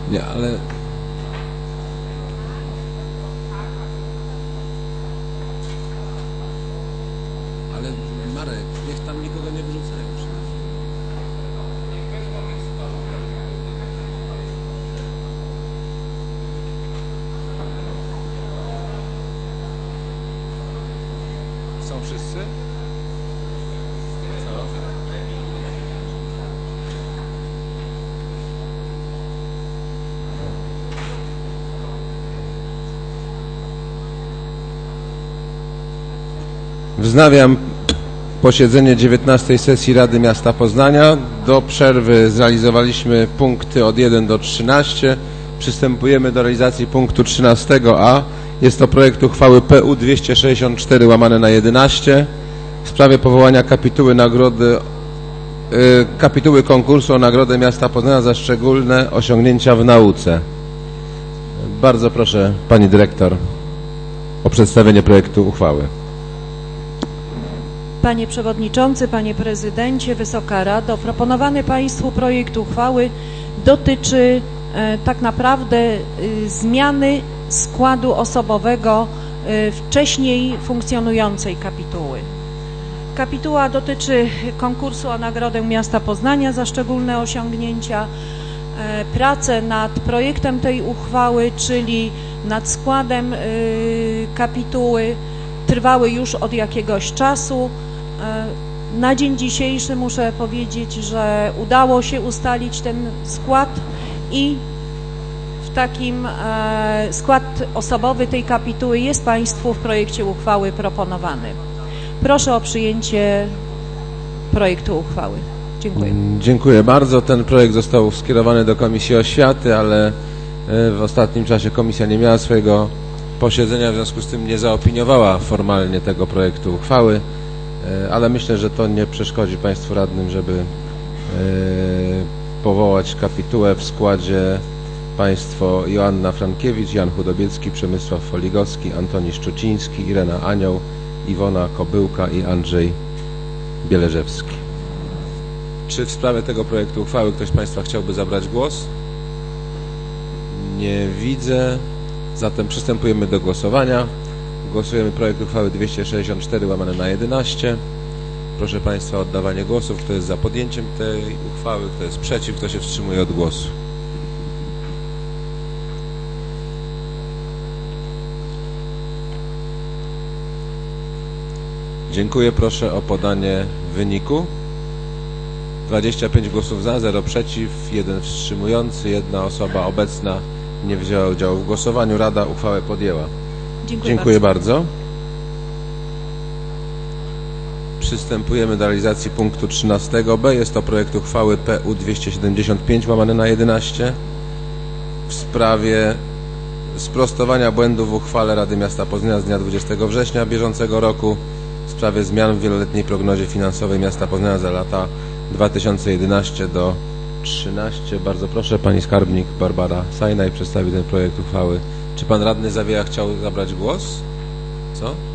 Nie, ale... Ale Marek, niech tam nikogo nie wyrzucają. Są wszyscy? Wznawiam posiedzenie 19. sesji Rady Miasta Poznania. Do przerwy zrealizowaliśmy punkty od 1 do 13. Przystępujemy do realizacji punktu 13a. Jest to projekt uchwały PU 264/11 w sprawie powołania kapituły konkursu o Nagrodę Miasta Poznania za szczególne osiągnięcia w nauce. Bardzo proszę Pani Dyrektor o przedstawienie projektu uchwały. Panie Przewodniczący, Panie Prezydencie, Wysoka Rado, proponowany Państwu projekt uchwały dotyczy tak naprawdę zmiany składu osobowego wcześniej funkcjonującej kapituły. Kapituła dotyczy konkursu o Nagrodę Miasta Poznania za szczególne osiągnięcia. Prace nad projektem tej uchwały, czyli nad składem kapituły, trwały już od jakiegoś czasu. Na dzień dzisiejszy muszę powiedzieć, że udało się ustalić ten skład i w takim skład osobowy tej kapituły jest Państwu w projekcie uchwały proponowany. Proszę o przyjęcie projektu uchwały. Dziękuję. Dziękuję bardzo. Ten projekt został skierowany do Komisji Oświaty, ale w ostatnim czasie komisja nie miała swojego posiedzenia, w związku z tym nie zaopiniowała formalnie tego projektu uchwały, ale myślę, że to nie przeszkodzi Państwu radnym, żeby powołać kapitułę w składzie państwo Joanna Frankiewicz, Jan Chudobiecki, Przemysław Foligowski, Antoni Szczuciński, Irena Anioł, Iwona Kobyłka i Andrzej Bieleżewski. Czy w sprawie tego projektu uchwały ktoś z Państwa chciałby zabrać głos? Nie widzę. Zatem przystępujemy do głosowania. Głosujemy projekt uchwały 264/11. Proszę Państwa o oddawanie głosów. Kto jest za podjęciem tej uchwały, kto jest przeciw, kto się wstrzymuje od głosu. Dziękuję. Proszę o podanie wyniku. 25 głosów za, 0 przeciw, 1 wstrzymujący, 1 osoba obecna nie wzięła udziału w głosowaniu. Rada uchwałę podjęła. Dziękuję bardzo. Przystępujemy do realizacji punktu 13b. Jest to projekt uchwały PU 275/11 w sprawie sprostowania błędów w uchwale Rady Miasta Poznania z dnia 20 września bieżącego roku w sprawie zmian w wieloletniej prognozie finansowej Miasta Poznania za lata 2011 do 2013. Bardzo proszę, Pani Skarbnik Barbara Sajnaj przedstawi ten projekt uchwały. Czy Pan Radny Zawieja chciał zabrać głos? Co? Dobrze.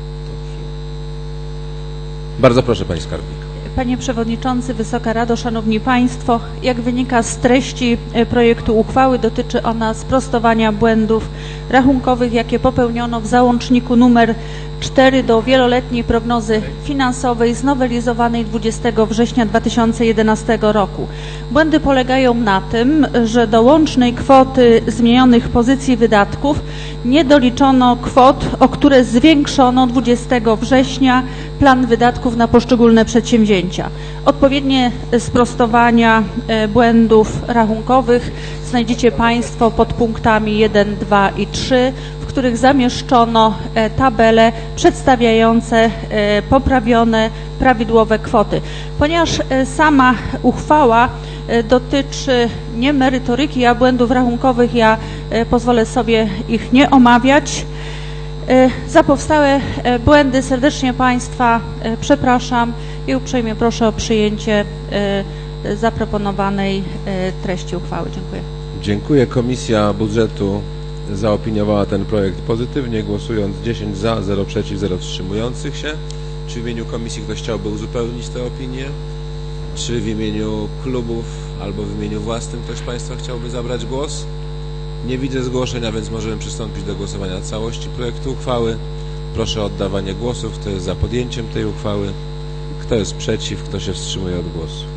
Bardzo proszę, Pani Skarbnik. Panie Przewodniczący, Wysoka Rado, Szanowni Państwo, jak wynika z treści projektu uchwały, dotyczy ona sprostowania błędów rachunkowych, jakie popełniono w załączniku nr 4 do wieloletniej prognozy finansowej znowelizowanej 20 września 2011 roku. Błędy polegają na tym, że do łącznej kwoty zmienionych pozycji wydatków nie doliczono kwot, o które zwiększono 20 września plan wydatków na poszczególne przedsięwzięcia. Odpowiednie sprostowania błędów rachunkowych znajdziecie Państwo pod punktami 1, 2 i 3, w których zamieszczono tabele przedstawiające poprawione prawidłowe kwoty. Ponieważ sama uchwała dotyczy nie merytoryki, a błędów rachunkowych, ja pozwolę sobie ich nie omawiać. Za powstałe błędy serdecznie Państwa przepraszam i uprzejmie proszę o przyjęcie zaproponowanej treści uchwały. Dziękuję. Dziękuję. Komisja Budżetu zaopiniowała ten projekt pozytywnie, głosując 10 za, 0 przeciw, 0 wstrzymujących się. Czy w imieniu komisji ktoś chciałby uzupełnić tę opinię? Czy w imieniu klubów albo w imieniu własnym ktoś z Państwa chciałby zabrać głos? Nie widzę zgłoszenia, więc możemy przystąpić do głosowania całości projektu uchwały. Proszę o oddawanie głosów. Kto jest za podjęciem tej uchwały? Kto jest przeciw? Kto się wstrzymuje od głosu?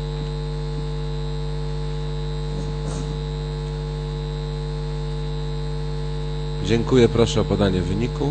Dziękuję. Proszę o podanie wyniku.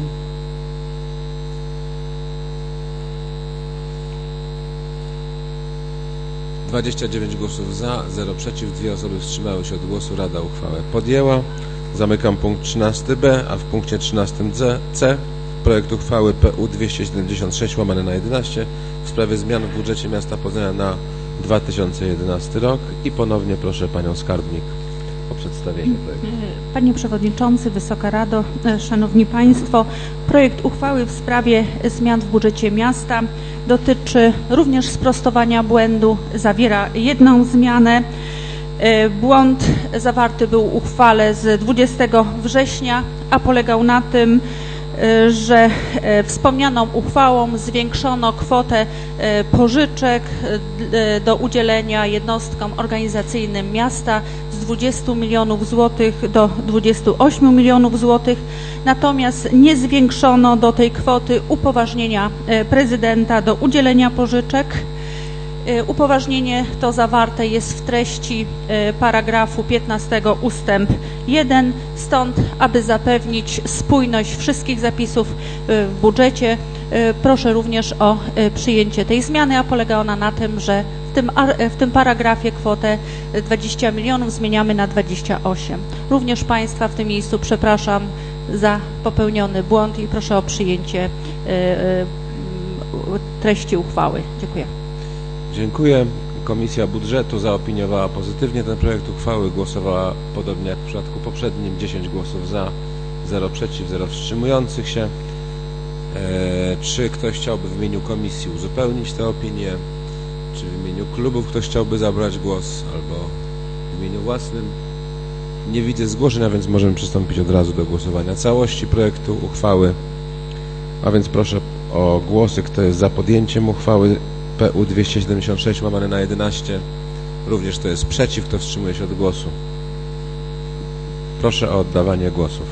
- 29 głosów za, 0 przeciw, 2 osoby wstrzymały się od głosu. Rada uchwałę podjęła. Zamykam punkt 13b, a w punkcie 13c projekt uchwały PU 276/11 w sprawie zmian w budżecie miasta Poznania na 2011 rok i ponownie proszę Panią Skarbnik o przedstawienie projektu. Panie Przewodniczący, Wysoka Rado, Szanowni Państwo, projekt uchwały w sprawie zmian w budżecie miasta dotyczy również sprostowania błędu, zawiera jedną zmianę. Błąd zawarty był w uchwale z 20 września, a polegał na tym, że wspomnianą uchwałą zwiększono kwotę pożyczek do udzielenia jednostkom organizacyjnym miasta z 20 milionów złotych do 28 milionów złotych, natomiast nie zwiększono do tej kwoty upoważnienia prezydenta do udzielenia pożyczek. Upoważnienie to zawarte jest w treści paragrafu 15 ustęp 1, stąd aby zapewnić spójność wszystkich zapisów w budżecie proszę również o przyjęcie tej zmiany, a polega ona na tym, że w tym paragrafie kwotę 20 milionów zmieniamy na 28. Również Państwa w tym miejscu przepraszam za popełniony błąd i proszę o przyjęcie treści uchwały. Dziękuję. Dziękuję. Komisja Budżetu zaopiniowała pozytywnie ten projekt uchwały. Głosowała podobnie jak w przypadku poprzednim. 10 głosów za, 0 przeciw, 0 wstrzymujących się. Czy ktoś chciałby w imieniu komisji uzupełnić tę opinię? Czy w imieniu klubów ktoś chciałby zabrać głos? Albo w imieniu własnym? Nie widzę zgłoszeń, a więc możemy przystąpić od razu do głosowania całości projektu uchwały. A więc proszę o głosy. Kto jest za podjęciem uchwały PU 276/11? Również kto jest przeciw, kto wstrzymuje się od głosu? Proszę o oddawanie głosów.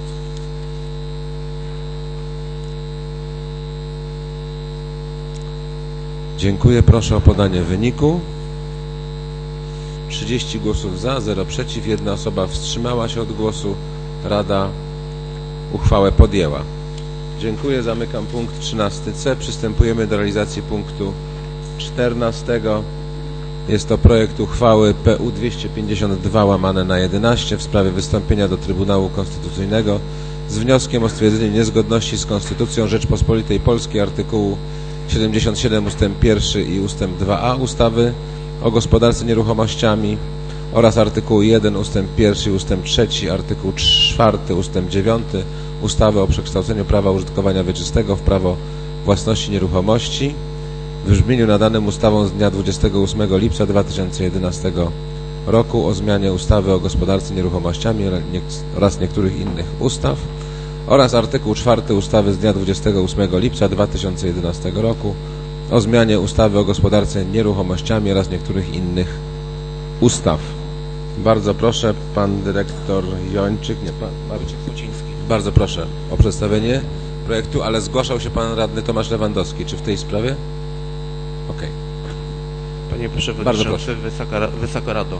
Dziękuję. Proszę o podanie wyniku. 30 głosów za, 0 przeciw, 1 osoba wstrzymała się od głosu. Rada uchwałę podjęła. Dziękuję. Zamykam punkt 13c. Przystępujemy do realizacji punktu 14. Jest to projekt uchwały PU 252/11 w sprawie wystąpienia do Trybunału Konstytucyjnego z wnioskiem o stwierdzenie niezgodności z Konstytucją Rzeczpospolitej Polskiej artykułu 77 ust. 1 i ust. 2a ustawy o gospodarce nieruchomościami oraz artykułu 1 ust. 1 i ust. 3, artykuł 4 ust. 9 ustawy o przekształceniu prawa użytkowania wieczystego w prawo własności nieruchomości w brzmieniu nadanym ustawą z dnia 28 lipca 2011 roku o zmianie ustawy o gospodarce nieruchomościami oraz niektórych innych ustaw oraz artykuł 4 ustawy z dnia 28 lipca 2011 roku o zmianie ustawy o gospodarce nieruchomościami oraz niektórych innych ustaw. Bardzo proszę, pan dyrektor Jończyk, nie, pan Marcin Kuciński. Bardzo proszę o przedstawienie projektu, ale zgłaszał się pan radny Tomasz Lewandowski. Czy w tej sprawie? Okej. Panie Przewodniczący, Wysoka Rado.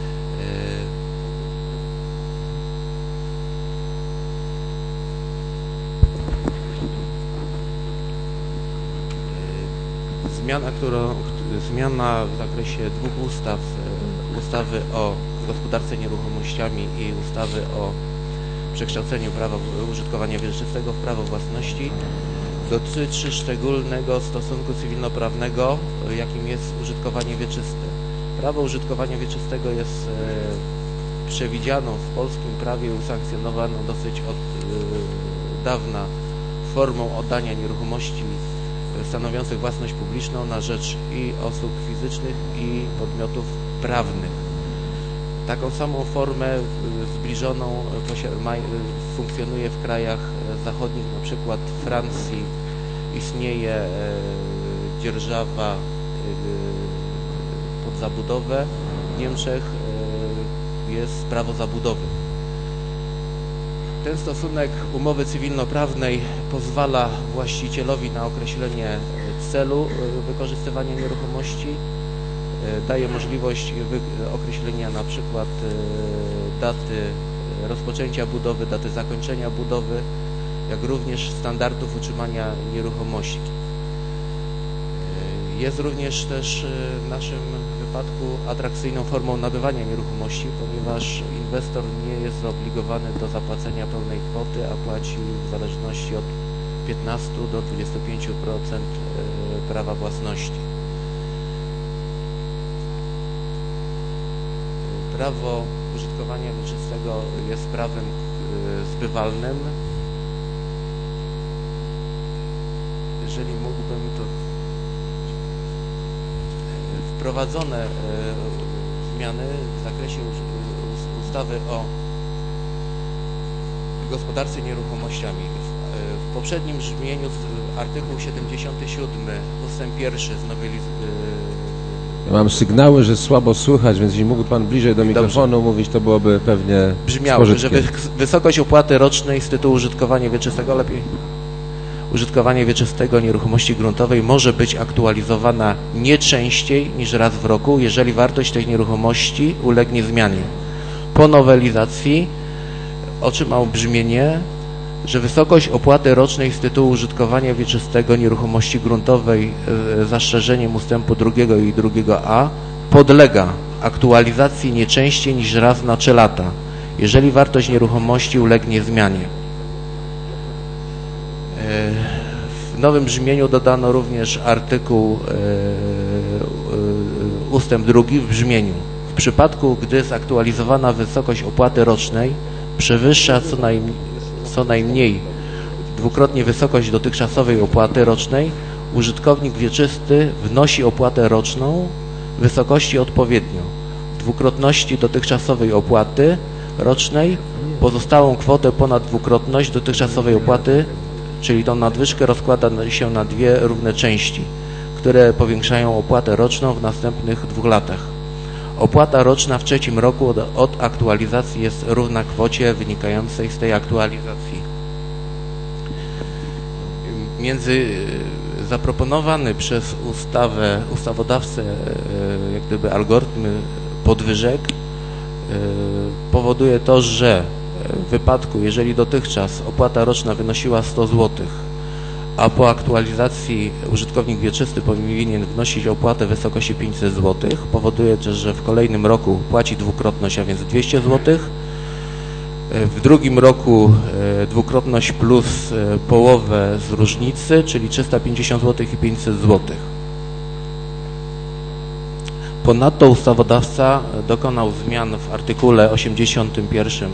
Zmiana w zakresie dwóch ustaw, ustawy o gospodarce nieruchomościami i ustawy o przekształceniu prawa użytkowania wieczystego w prawo własności dotyczy szczególnego stosunku cywilnoprawnego, jakim jest użytkowanie wieczyste. Prawo użytkowania wieczystego jest przewidzianą w polskim prawie i usankcjonowaną dosyć od dawna formą oddania nieruchomości stanowiących własność publiczną na rzecz i osób fizycznych i podmiotów prawnych. Taką samą formę zbliżoną funkcjonuje w krajach zachodnich, na przykład w Francji istnieje dzierżawa pod zabudowę, w Niemczech jest prawo zabudowy. Ten stosunek umowy cywilnoprawnej pozwala właścicielowi na określenie celu wykorzystywania nieruchomości, daje możliwość określenia na przykład daty rozpoczęcia budowy, daty zakończenia budowy, jak również standardów utrzymania nieruchomości. Jest również też w naszym wypadku atrakcyjną formą nabywania nieruchomości, ponieważ inwestor nie jest zobligowany do zapłacenia pełnej kwoty, a płaci w zależności od 15 do 25% prawa własności. Prawo użytkowania wieczystego jest prawem zbywalnym. Jeżeli mógłbym, to wprowadzone zmiany w zakresie ustawy o gospodarce nieruchomościami. W poprzednim brzmieniu artykuł 77 ustęp 1 Ja mam sygnały, że słabo słychać, więc jeśli mógłby Pan bliżej do mikrofonu mówić, to byłoby pewnie brzmiało, że wysokość opłaty rocznej z tytułu użytkowania wieczystego użytkowanie wieczystego nieruchomości gruntowej może być aktualizowana nie częściej niż raz w roku, jeżeli wartość tych nieruchomości ulegnie zmianie. Po nowelizacji otrzymał brzmienie, że wysokość opłaty rocznej z tytułu użytkowania wieczystego nieruchomości gruntowej z zastrzeżeniem ustępu 2 i 2a podlega aktualizacji nie częściej niż raz na 3 lata, jeżeli wartość nieruchomości ulegnie zmianie. W nowym brzmieniu dodano również artykuł ustęp 2 w brzmieniu: w przypadku, gdy zaktualizowana wysokość opłaty rocznej przewyższa co najmniej dwukrotnie wysokość dotychczasowej opłaty rocznej, użytkownik wieczysty wnosi opłatę roczną w wysokości odpowiednio dwukrotności dotychczasowej opłaty rocznej, pozostałą kwotę ponad dwukrotność dotychczasowej opłaty, czyli tą nadwyżkę rozkłada się na 2 równe części, które powiększają opłatę roczną w następnych 2 latach. Opłata roczna w 3. roku od aktualizacji jest równa kwocie wynikającej z tej aktualizacji. Między zaproponowany przez ustawodawcę jak gdyby algorytm podwyżek powoduje to, że w wypadku, jeżeli dotychczas opłata roczna wynosiła 100 zł, a po aktualizacji użytkownik wieczysty powinien wnosić opłatę w wysokości 500 zł, powoduje też, że w kolejnym roku płaci dwukrotność, a więc 200 zł, w drugim roku dwukrotność plus połowę z różnicy, czyli 350 zł i 500 zł. Ponadto ustawodawca dokonał zmian w artykule 81,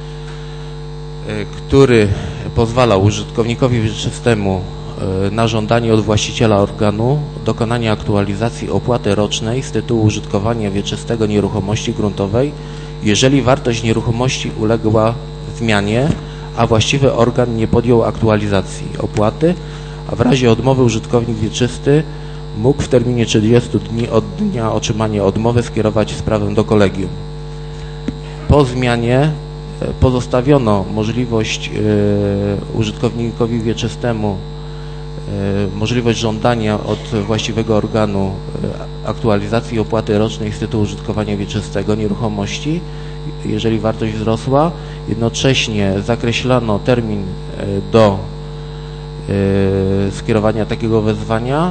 który pozwala użytkownikowi wieczystemu na żądanie od właściciela organu dokonania aktualizacji opłaty rocznej z tytułu użytkowania wieczystego nieruchomości gruntowej, jeżeli wartość nieruchomości uległa zmianie, a właściwy organ nie podjął aktualizacji opłaty, a w razie odmowy użytkownik wieczysty mógł w terminie 30 dni od dnia otrzymania odmowy skierować sprawę do kolegium. Po zmianie pozostawiono możliwość użytkownikowi wieczystemu możliwość żądania od właściwego organu aktualizacji opłaty rocznej z tytułu użytkowania wieczystego nieruchomości, jeżeli wartość wzrosła. Jednocześnie zakreślono termin do skierowania takiego wezwania,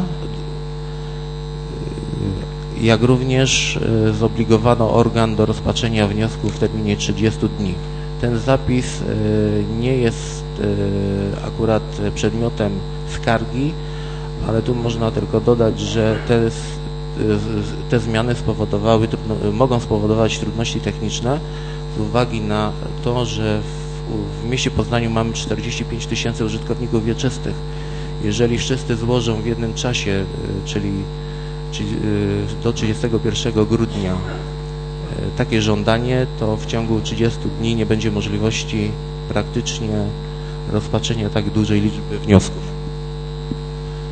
jak również zobligowano organ do rozpatrzenia wniosku w terminie 30 dni. Ten zapis nie jest akurat przedmiotem skargi, ale tu można tylko dodać, że te zmiany mogą spowodować trudności techniczne z uwagi na to, że w mieście Poznaniu mamy 45 000 użytkowników wieczystych. Jeżeli wszyscy złożą w jednym czasie, czyli do 31 grudnia takie żądanie, to w ciągu 30 dni nie będzie możliwości praktycznie rozpatrzenia tak dużej liczby wniosków.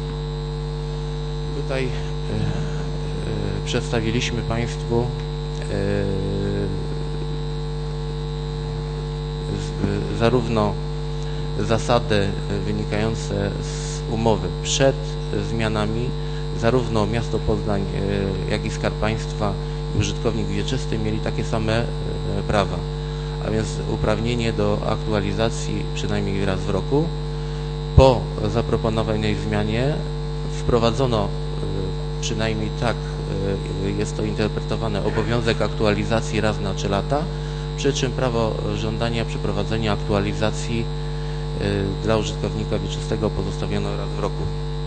Tutaj przedstawiliśmy Państwu zarówno zasady wynikające z umowy przed zmianami, zarówno miasto Poznań, jak i Skarb Państwa i użytkownik wieczysty mieli takie same prawa, a więc uprawnienie do aktualizacji przynajmniej raz w roku. Po zaproponowanej zmianie wprowadzono, przynajmniej tak jest to interpretowane, obowiązek aktualizacji raz na 3 lata, przy czym prawo żądania przeprowadzenia aktualizacji dla użytkownika wieczystego pozostawiono raz w roku.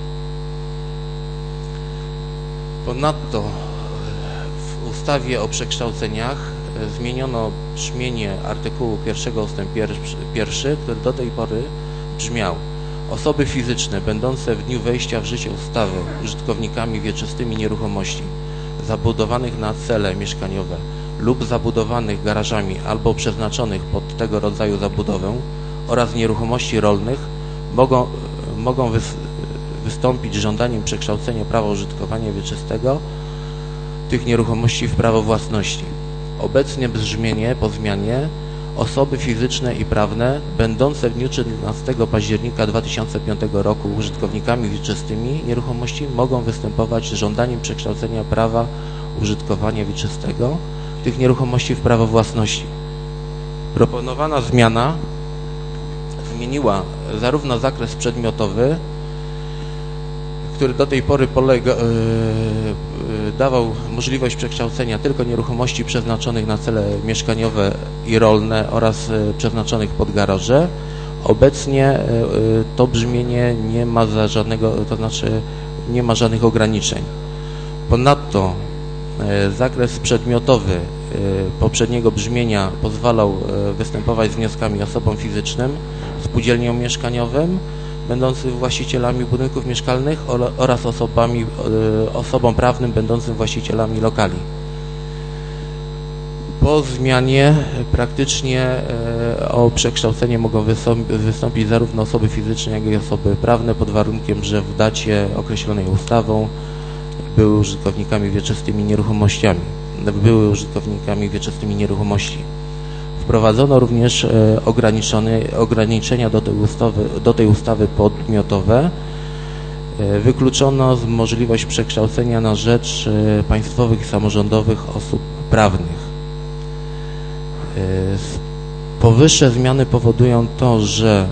Ponadto w ustawie o przekształceniach zmieniono brzmienie artykułu 1 ustęp 1, który do tej pory brzmiał: osoby fizyczne będące w dniu wejścia w życie ustawy użytkownikami wieczystymi nieruchomości zabudowanych na cele mieszkaniowe lub zabudowanych garażami albo przeznaczonych pod tego rodzaju zabudowę oraz nieruchomości rolnych mogą wystąpić z żądaniem przekształcenia prawa użytkowania wieczystego tych nieruchomości w prawo własności. Obecnie brzmienie po zmianie: osoby fizyczne i prawne będące w dniu 13 października 2005 roku użytkownikami wieczystymi nieruchomości mogą występować z żądaniem przekształcenia prawa użytkowania wieczystego tych nieruchomości w prawo własności. Proponowana zmiana zmieniła zarówno zakres przedmiotowy, który do tej pory dawał możliwość przekształcenia tylko nieruchomości przeznaczonych na cele mieszkaniowe i rolne oraz przeznaczonych pod garaże. Obecnie to brzmienie nie ma nie ma żadnych ograniczeń. Ponadto zakres przedmiotowy poprzedniego brzmienia pozwalał występować z wnioskami osobom fizycznym, spółdzielniom mieszkaniowym będącym właścicielami budynków mieszkalnych oraz osobom prawnym będącym właścicielami lokali. Po zmianie praktycznie o przekształcenie mogą wystąpić zarówno osoby fizyczne, jak i osoby prawne, pod warunkiem, że w dacie określonej ustawą były użytkownikami wieczystymi nieruchomości. Wprowadzono również ograniczenia do tej ustawy podmiotowe. Wykluczono możliwość przekształcenia na rzecz państwowych i samorządowych osób prawnych. Powyższe zmiany powodują to, że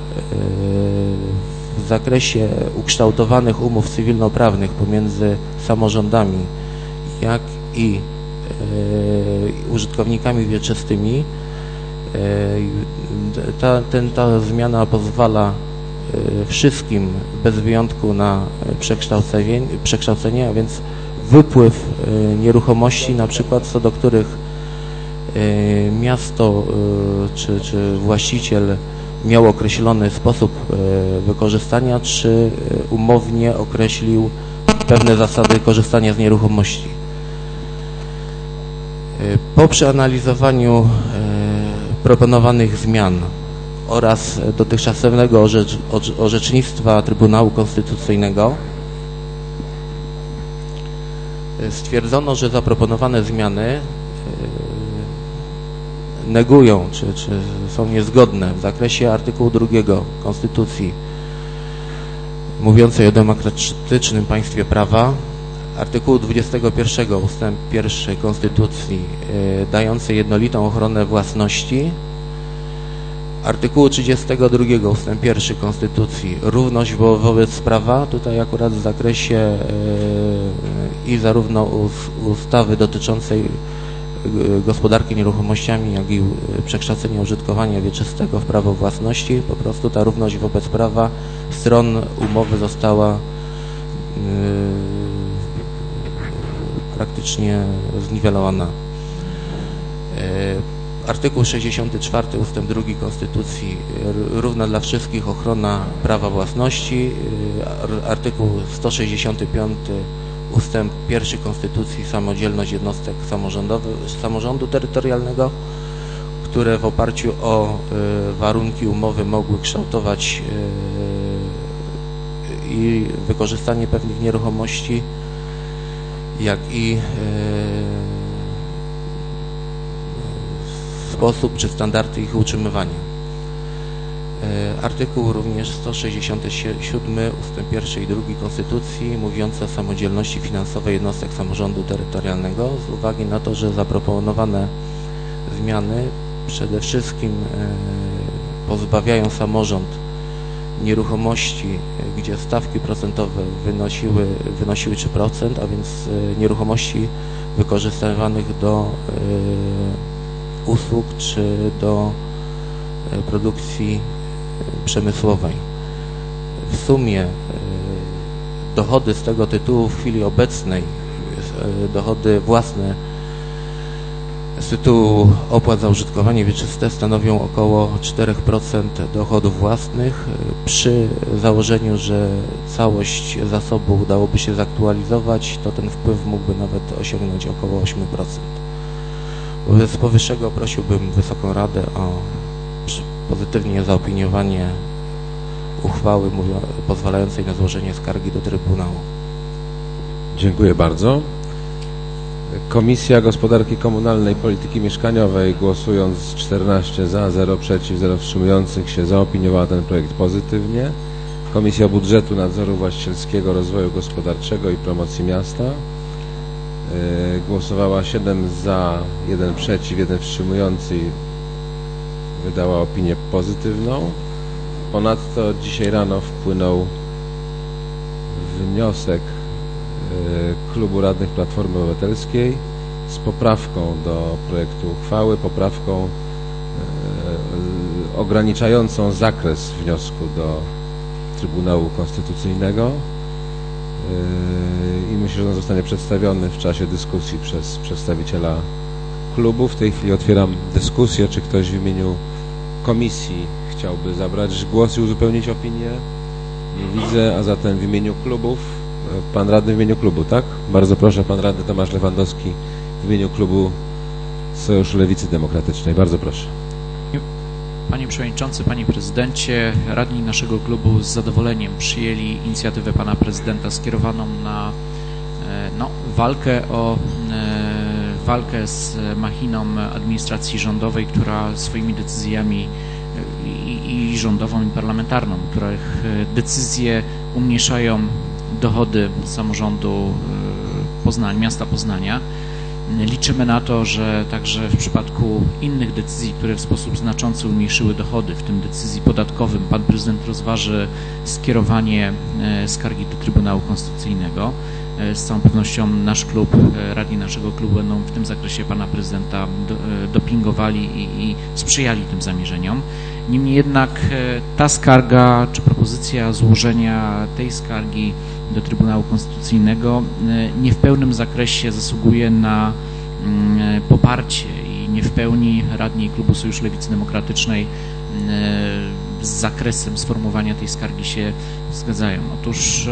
w zakresie ukształtowanych umów cywilnoprawnych pomiędzy samorządami, jak i użytkownikami wieczystymi ta zmiana pozwala wszystkim bez wyjątku na przekształcenie, a więc wypływ nieruchomości, na przykład co do których miasto czy właściciel miał określony sposób wykorzystania, czy umownie określił pewne zasady korzystania z nieruchomości. Po przeanalizowaniu proponowanych zmian oraz dotychczasowego orzecznictwa Trybunału Konstytucyjnego stwierdzono, że zaproponowane zmiany negują, czy są niezgodne w zakresie artykułu 2 Konstytucji mówiącej o demokratycznym państwie prawa, artykułu 21 ustęp 1 Konstytucji dającej jednolitą ochronę własności, artykułu 32 ustęp 1 Konstytucji równość wobec prawa, tutaj akurat w zakresie i zarówno ustawy dotyczącej gospodarki nieruchomościami, jak i przekształcenia użytkowania wieczystego w prawo własności, po prostu ta równość wobec prawa stron umowy została praktycznie zniwelowana. Artykuł 64 ustęp 2 Konstytucji równa dla wszystkich ochrona prawa własności. Artykuł 165 ustęp 1 Konstytucji samodzielność jednostek samorządu terytorialnego, które w oparciu o warunki umowy mogły kształtować i wykorzystanie pewnych nieruchomości, jak i sposób czy standardy ich utrzymywania. Artykuł również 167 ustęp 1 i 2 Konstytucji mówiący o samodzielności finansowej jednostek samorządu terytorialnego z uwagi na to, że zaproponowane zmiany przede wszystkim pozbawiają samorząd nieruchomości, gdzie stawki procentowe wynosiły 3%, a więc nieruchomości wykorzystywanych do usług czy do produkcji przemysłowej. W sumie dochody z tego tytułu w chwili obecnej, dochody własne z tytułu opłat za użytkowanie wieczyste stanowią około 4% dochodów własnych. Przy założeniu, że całość zasobu udałoby się zaktualizować, to ten wpływ mógłby nawet osiągnąć około 8%. Wobec powyższego prosiłbym Wysoką Radę o pozytywnie zaopiniowanie uchwały pozwalającej na złożenie skargi do Trybunału. Dziękuję bardzo. Komisja Gospodarki Komunalnej i Polityki Mieszkaniowej, głosując 14 za, 0 przeciw, 0 wstrzymujących się, zaopiniowała ten projekt pozytywnie. Komisja Budżetu, Nadzoru Właścicielskiego, Rozwoju Gospodarczego i Promocji Miasta głosowała 7 za, 1 przeciw, 1 wstrzymujący, wydała opinię pozytywną. Ponadto dzisiaj rano wpłynął wniosek Klubu Radnych Platformy Obywatelskiej z poprawką do projektu uchwały, poprawką ograniczającą zakres wniosku do Trybunału Konstytucyjnego i myślę, że on zostanie przedstawiony w czasie dyskusji przez przedstawiciela klubu. W tej chwili otwieram dyskusję. Czy ktoś w imieniu komisji chciałby zabrać głos i uzupełnić opinię? Nie widzę, a zatem w imieniu klubów. Pan radny w imieniu klubu, tak? Bardzo proszę, pan radny Tomasz Lewandowski w imieniu klubu Sojuszu Lewicy Demokratycznej. Bardzo proszę. Panie Przewodniczący, Panie Prezydencie, radni naszego klubu z zadowoleniem przyjęli inicjatywę Pana Prezydenta skierowaną na walkę z machiną administracji rządowej, która swoimi decyzjami i rządową, i parlamentarną, których decyzje umniejszają dochody samorządu miasta Poznania. Liczymy na to, że także w przypadku innych decyzji, które w sposób znaczący umniejszyły dochody, w tym decyzji podatkowym, Pan Prezydent rozważy skierowanie skargi do Trybunału Konstytucyjnego. Z całą pewnością nasz klub, radni naszego klubu będą w tym zakresie Pana Prezydenta dopingowali i sprzyjali tym zamierzeniom. Niemniej jednak ta skarga, czy propozycja złożenia tej skargi do Trybunału Konstytucyjnego nie w pełnym zakresie zasługuje na poparcie i nie w pełni radni klubu Sojusz Lewicy Demokratycznej z zakresem sformułowania tej skargi się zgadzają. Otóż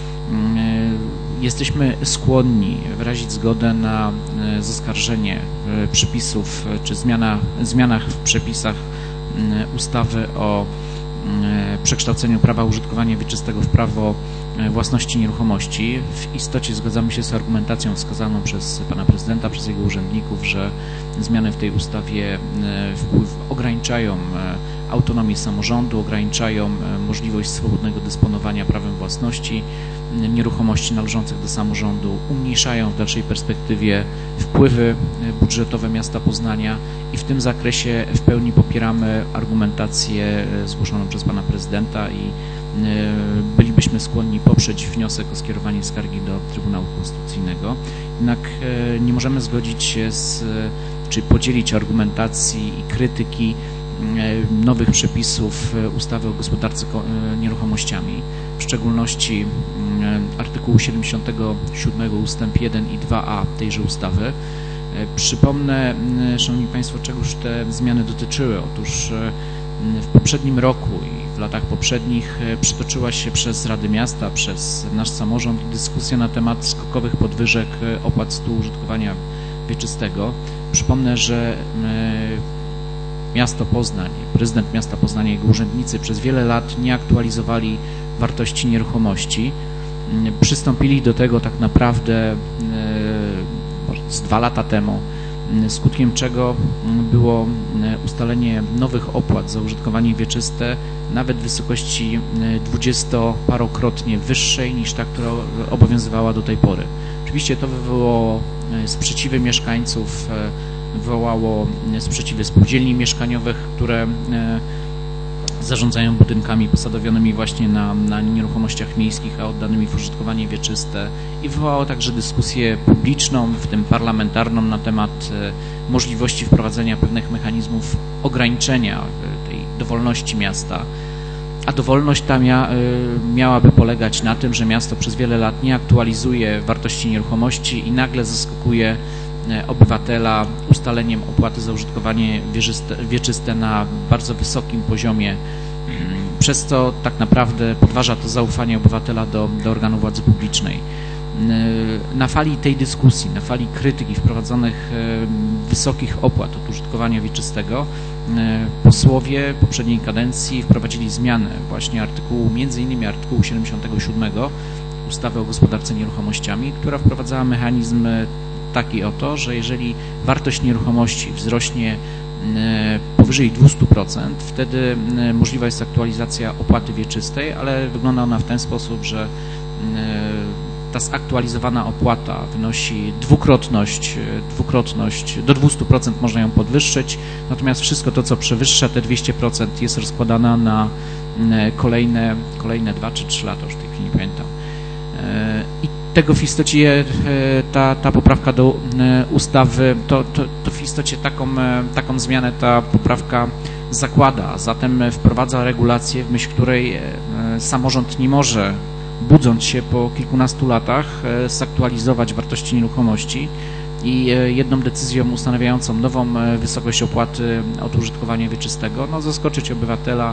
jesteśmy skłonni wyrazić zgodę na zaskarżenie przepisów czy zmianach w przepisach ustawy o przekształceniu prawa użytkowania wieczystego w prawo własności nieruchomości. W istocie zgadzamy się z argumentacją wskazaną przez Pana Prezydenta, przez jego urzędników, że zmiany w tej ustawie ograniczają autonomię samorządu, ograniczają możliwość swobodnego dysponowania prawem własności nieruchomości należących do samorządu, umniejszają w dalszej perspektywie wpływy budżetowe miasta Poznania i w tym zakresie w pełni popieramy argumentację zgłoszoną przez Pana Prezydenta i bylibyśmy skłonni poprzeć wniosek o skierowanie skargi do Trybunału Konstytucyjnego. Jednak nie możemy zgodzić się czy podzielić argumentacji i krytyki nowych przepisów ustawy o gospodarce nieruchomościami, w szczególności artykułu 77 ustęp 1 i 2a tejże ustawy. Przypomnę, Szanowni Państwo, czegoż te zmiany dotyczyły. Otóż w poprzednim roku i w latach poprzednich przytoczyła się przez Rady Miasta, przez nasz samorząd dyskusja na temat skokowych podwyżek opłat z tytułu użytkowania wieczystego. Przypomnę, że miasto Poznań, prezydent miasta Poznania i jego urzędnicy przez wiele lat nie aktualizowali wartości nieruchomości. Przystąpili do tego tak naprawdę z 2 lata temu, skutkiem czego było ustalenie nowych opłat za użytkowanie wieczyste nawet w wysokości 20-parokrotnie wyższej niż ta, która obowiązywała do tej pory. Oczywiście to wywołało sprzeciwy mieszkańców, wywołało sprzeciwy spółdzielni mieszkaniowych, które zarządzają budynkami posadowionymi właśnie na nieruchomościach miejskich, a oddanymi w użytkowanie wieczyste, i wywołało także dyskusję publiczną, w tym parlamentarną, na temat możliwości wprowadzenia pewnych mechanizmów ograniczenia tej dowolności miasta. A dowolność ta miałaby polegać na tym, że miasto przez wiele lat nie aktualizuje wartości nieruchomości i nagle zaskakuje obywatela ustaleniem opłaty za użytkowanie wieczyste na bardzo wysokim poziomie, przez co tak naprawdę podważa to zaufanie obywatela do organu władzy publicznej. Na fali tej dyskusji, na fali krytyki wprowadzonych wysokich opłat od użytkowania wieczystego, posłowie poprzedniej kadencji wprowadzili zmianę właśnie m.in. artykułu 77 ustawy o gospodarce nieruchomościami, która wprowadzała mechanizm taki oto, że jeżeli wartość nieruchomości wzrośnie powyżej 200%, wtedy możliwa jest aktualizacja opłaty wieczystej, ale wygląda ona w ten sposób, że ta zaktualizowana opłata wynosi dwukrotność, do 200% można ją podwyższyć, natomiast wszystko to, co przewyższa te 200%, jest rozkładana na kolejne 2 czy 3 lata, już w tej chwili nie pamiętam. I tego w istocie ta poprawka do ustawy, to w istocie taką zmianę ta poprawka zakłada, zatem wprowadza regulację, w myśl której samorząd nie może, budząc się po kilkunastu latach, zaktualizować wartości nieruchomości i jedną decyzją ustanawiającą nową wysokość opłaty od użytkowania wieczystego, zaskoczyć obywatela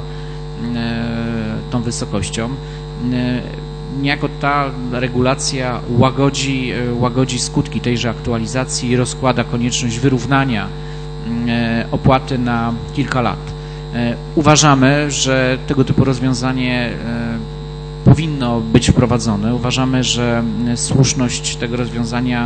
tą wysokością. Niejako ta regulacja łagodzi skutki tejże aktualizacji i rozkłada konieczność wyrównania opłaty na kilka lat. Uważamy, że tego typu rozwiązanie powinno być wprowadzone. Uważamy, że słuszność tego rozwiązania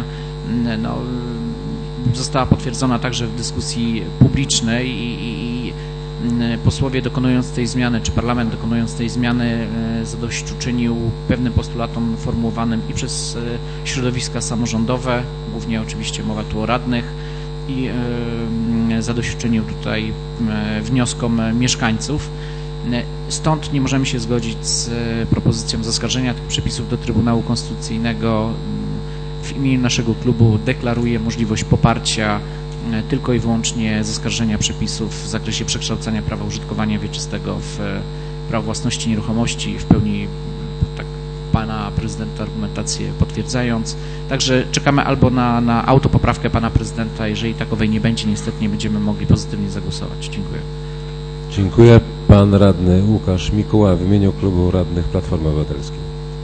została potwierdzona także w dyskusji publicznej i posłowie dokonując tej zmiany, czy parlament dokonując tej zmiany zadośćuczynił pewnym postulatom formułowanym i przez środowiska samorządowe, głównie oczywiście mowa tu o radnych, i zadośćuczynił tutaj wnioskom mieszkańców. Stąd nie możemy się zgodzić z propozycją zaskarżenia tych przepisów do Trybunału Konstytucyjnego. W imieniu naszego klubu deklaruję możliwość poparcia tylko i wyłącznie zaskarżenia przepisów w zakresie przekształcania prawa użytkowania wieczystego w prawo własności nieruchomości, w pełni tak pana prezydenta argumentację potwierdzając. Także czekamy albo na autopoprawkę pana prezydenta. Jeżeli takowej nie będzie, niestety nie będziemy mogli pozytywnie zagłosować. Dziękuję. Dziękuję. Pan radny Łukasz Mikuła w imieniu klubu radnych Platformy Obywatelskiej.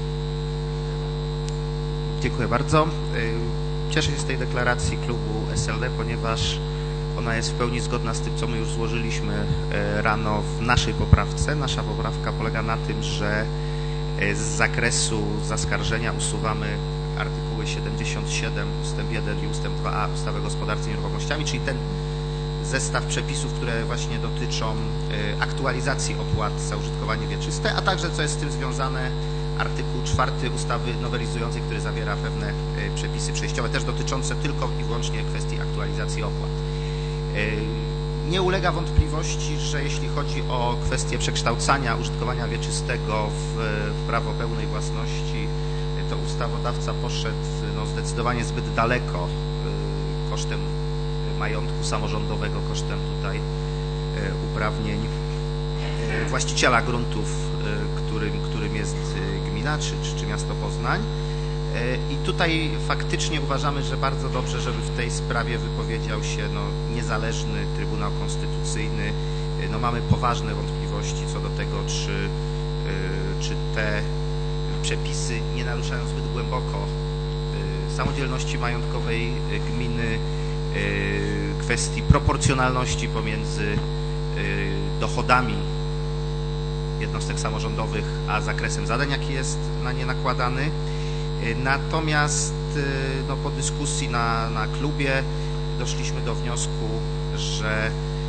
Dziękuję bardzo. Cieszę się z tej deklaracji klubu SLD, ponieważ ona jest w pełni zgodna z tym, co my już złożyliśmy rano w naszej poprawce. Nasza poprawka polega na tym, że z zakresu zaskarżenia usuwamy artykuły 77 ustęp 1 i ustęp 2a ustawy o gospodarce nieruchomościami, czyli ten zestaw przepisów, które właśnie dotyczą aktualizacji opłat za użytkowanie wieczyste, a także, co jest z tym związane, artykuł 4 ustawy nowelizującej, który zawiera pewne przepisy przejściowe, też dotyczące tylko i wyłącznie kwestii aktualizacji opłat. Nie ulega wątpliwości, że jeśli chodzi o kwestię przekształcania użytkowania wieczystego w prawo pełnej własności, to ustawodawca poszedł zdecydowanie zbyt daleko kosztem majątku samorządowego, kosztem tutaj uprawnień właściciela gruntów, którym jest gmina czy miasto Poznań. I tutaj faktycznie uważamy, że bardzo dobrze, żeby w tej sprawie wypowiedział się niezależny Trybunał Konstytucyjny. Mamy poważne wątpliwości co do tego, czy te przepisy nie naruszają zbyt głęboko samodzielności majątkowej gminy, kwestii proporcjonalności pomiędzy dochodami jednostek samorządowych a zakresem zadań, jaki jest na nie nakładany. Natomiast po dyskusji na klubie doszliśmy do wniosku, że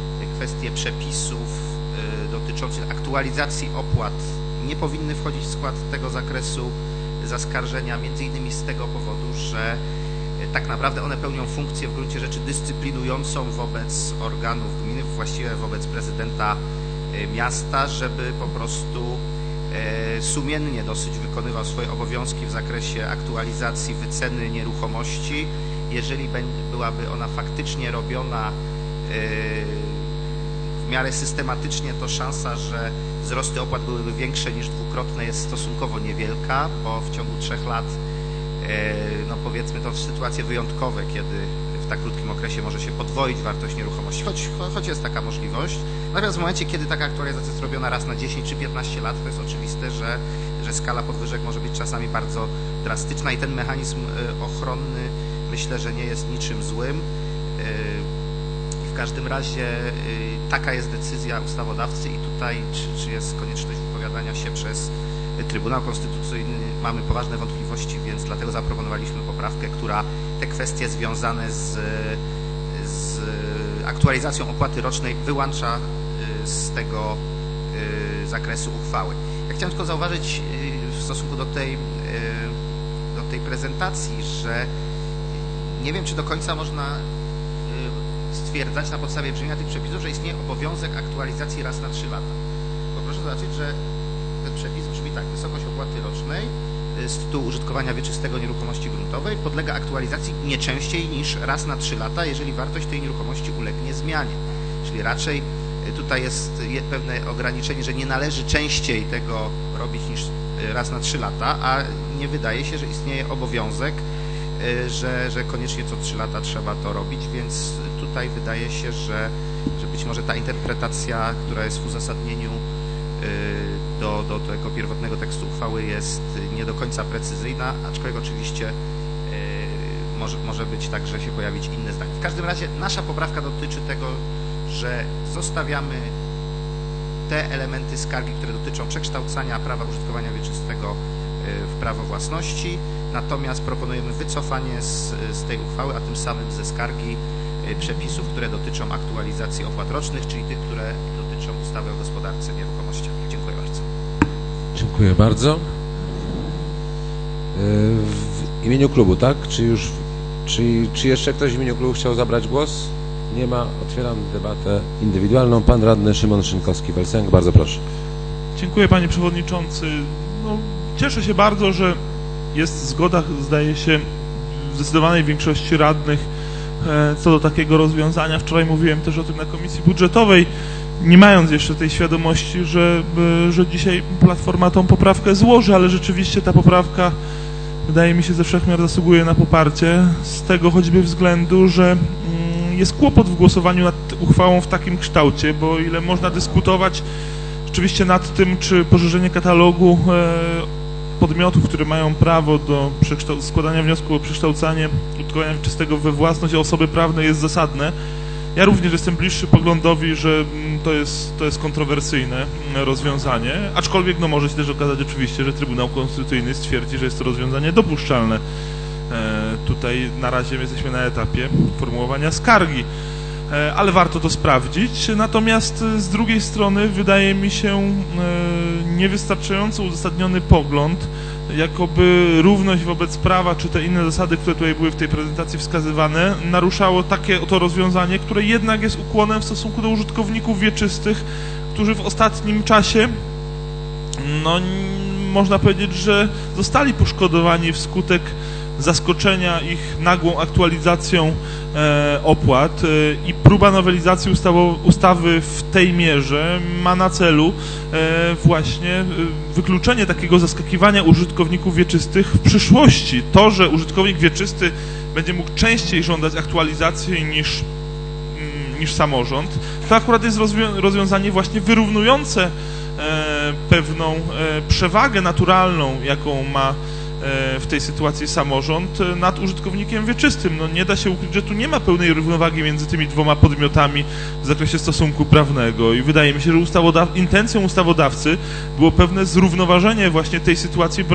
kwestie przepisów dotyczących aktualizacji opłat nie powinny wchodzić w skład tego zakresu zaskarżenia, między innymi z tego powodu, że tak naprawdę one pełnią funkcję w gruncie rzeczy dyscyplinującą wobec organów gminy, właściwie wobec prezydenta miasta, żeby po prostu sumiennie dosyć wykonywał swoje obowiązki w zakresie aktualizacji wyceny nieruchomości. Jeżeli byłaby ona faktycznie robiona w miarę systematycznie, to szansa, że wzrosty opłat byłyby większe niż dwukrotne jest stosunkowo niewielka, bo w ciągu 3 lat, no powiedzmy to sytuacje wyjątkowe, kiedy w tak krótkim okresie może się podwoić wartość nieruchomości, choć jest taka możliwość. Natomiast w momencie, kiedy taka aktualizacja jest robiona raz na 10 czy 15 lat, to jest oczywiste, że skala podwyżek może być czasami bardzo drastyczna i ten mechanizm ochronny myślę, że nie jest niczym złym. W każdym razie taka jest decyzja ustawodawcy i tutaj czy jest konieczność wypowiadania się przez Trybunał Konstytucyjny, mamy poważne wątpliwości, więc dlatego zaproponowaliśmy poprawkę, która te kwestie związane z aktualizacją opłaty rocznej wyłącza z tego zakresu uchwały. Ja chciałem tylko zauważyć w stosunku do tej prezentacji, że nie wiem, czy do końca można stwierdzać na podstawie brzmienia tych przepisów, że istnieje obowiązek aktualizacji raz na 3 lata. Bo proszę zobaczyć, że ten przepis brzmi tak: wysokość opłaty rocznej z tytułu użytkowania wieczystego nieruchomości gruntowej podlega aktualizacji nie częściej niż raz na 3 lata, jeżeli wartość tej nieruchomości ulegnie zmianie. Czyli raczej tutaj jest pewne ograniczenie, że nie należy częściej tego robić niż raz na 3 lata, a nie wydaje się, że istnieje obowiązek, że koniecznie co 3 lata trzeba to robić, więc tutaj wydaje się, że być może ta interpretacja, która jest w uzasadnieniu do tego pierwotnego tekstu uchwały, jest nie do końca precyzyjna, aczkolwiek oczywiście może być tak, że się pojawić inne zdanie. W każdym razie nasza poprawka dotyczy tego, że zostawiamy te elementy skargi, które dotyczą przekształcania prawa użytkowania wieczystego w prawo własności, natomiast proponujemy wycofanie z tej uchwały, a tym samym ze skargi przepisów, które dotyczą aktualizacji opłat rocznych, czyli tych, które dotyczą ustawy o gospodarce nieruchomościami. Dziękuję bardzo. Dziękuję bardzo. W imieniu klubu, tak? Czy jeszcze ktoś w imieniu klubu chciał zabrać głos? Nie ma. Otwieram debatę indywidualną. Pan radny Szymon Szynkowski-Welsenk, bardzo proszę. Dziękuję, panie przewodniczący. No, cieszę się bardzo, że jest zgoda, zdaje się, w zdecydowanej większości radnych co do takiego rozwiązania. Wczoraj mówiłem też o tym na Komisji Budżetowej, nie mając jeszcze tej świadomości, że dzisiaj Platforma tą poprawkę złoży, ale rzeczywiście ta poprawka, wydaje mi się, ze wszech miar zasługuje na poparcie, z tego choćby względu, że jest kłopot w głosowaniu nad uchwałą w takim kształcie, bo o ile można dyskutować rzeczywiście nad tym, czy poszerzenie katalogu podmiotów, które mają prawo do składania wniosku o przekształcanie użytkowania wieczystego we własność osoby prawnej jest zasadne. Ja również jestem bliższy poglądowi, że to jest kontrowersyjne rozwiązanie, aczkolwiek no może się też okazać oczywiście, że Trybunał Konstytucyjny stwierdzi, że jest to rozwiązanie dopuszczalne. Tutaj na razie jesteśmy na etapie formułowania skargi, ale warto to sprawdzić. Natomiast z drugiej strony wydaje mi się niewystarczająco uzasadniony pogląd, jakoby równość wobec prawa, czy te inne zasady, które tutaj były w tej prezentacji wskazywane, naruszało takie oto rozwiązanie, które jednak jest ukłonem w stosunku do użytkowników wieczystych, którzy w ostatnim czasie, no można powiedzieć, że zostali poszkodowani wskutek zaskoczenia ich nagłą aktualizacją opłat i próba nowelizacji ustawy w tej mierze ma na celu właśnie wykluczenie takiego zaskakiwania użytkowników wieczystych w przyszłości. To, że użytkownik wieczysty będzie mógł częściej żądać aktualizacji niż samorząd, to akurat jest rozwiązanie właśnie wyrównujące pewną przewagę naturalną, jaką ma w tej sytuacji samorząd nad użytkownikiem wieczystym. No nie da się ukryć, że tu nie ma pełnej równowagi między tymi dwoma podmiotami w zakresie stosunku prawnego i wydaje mi się, że intencją ustawodawcy było pewne zrównoważenie właśnie tej sytuacji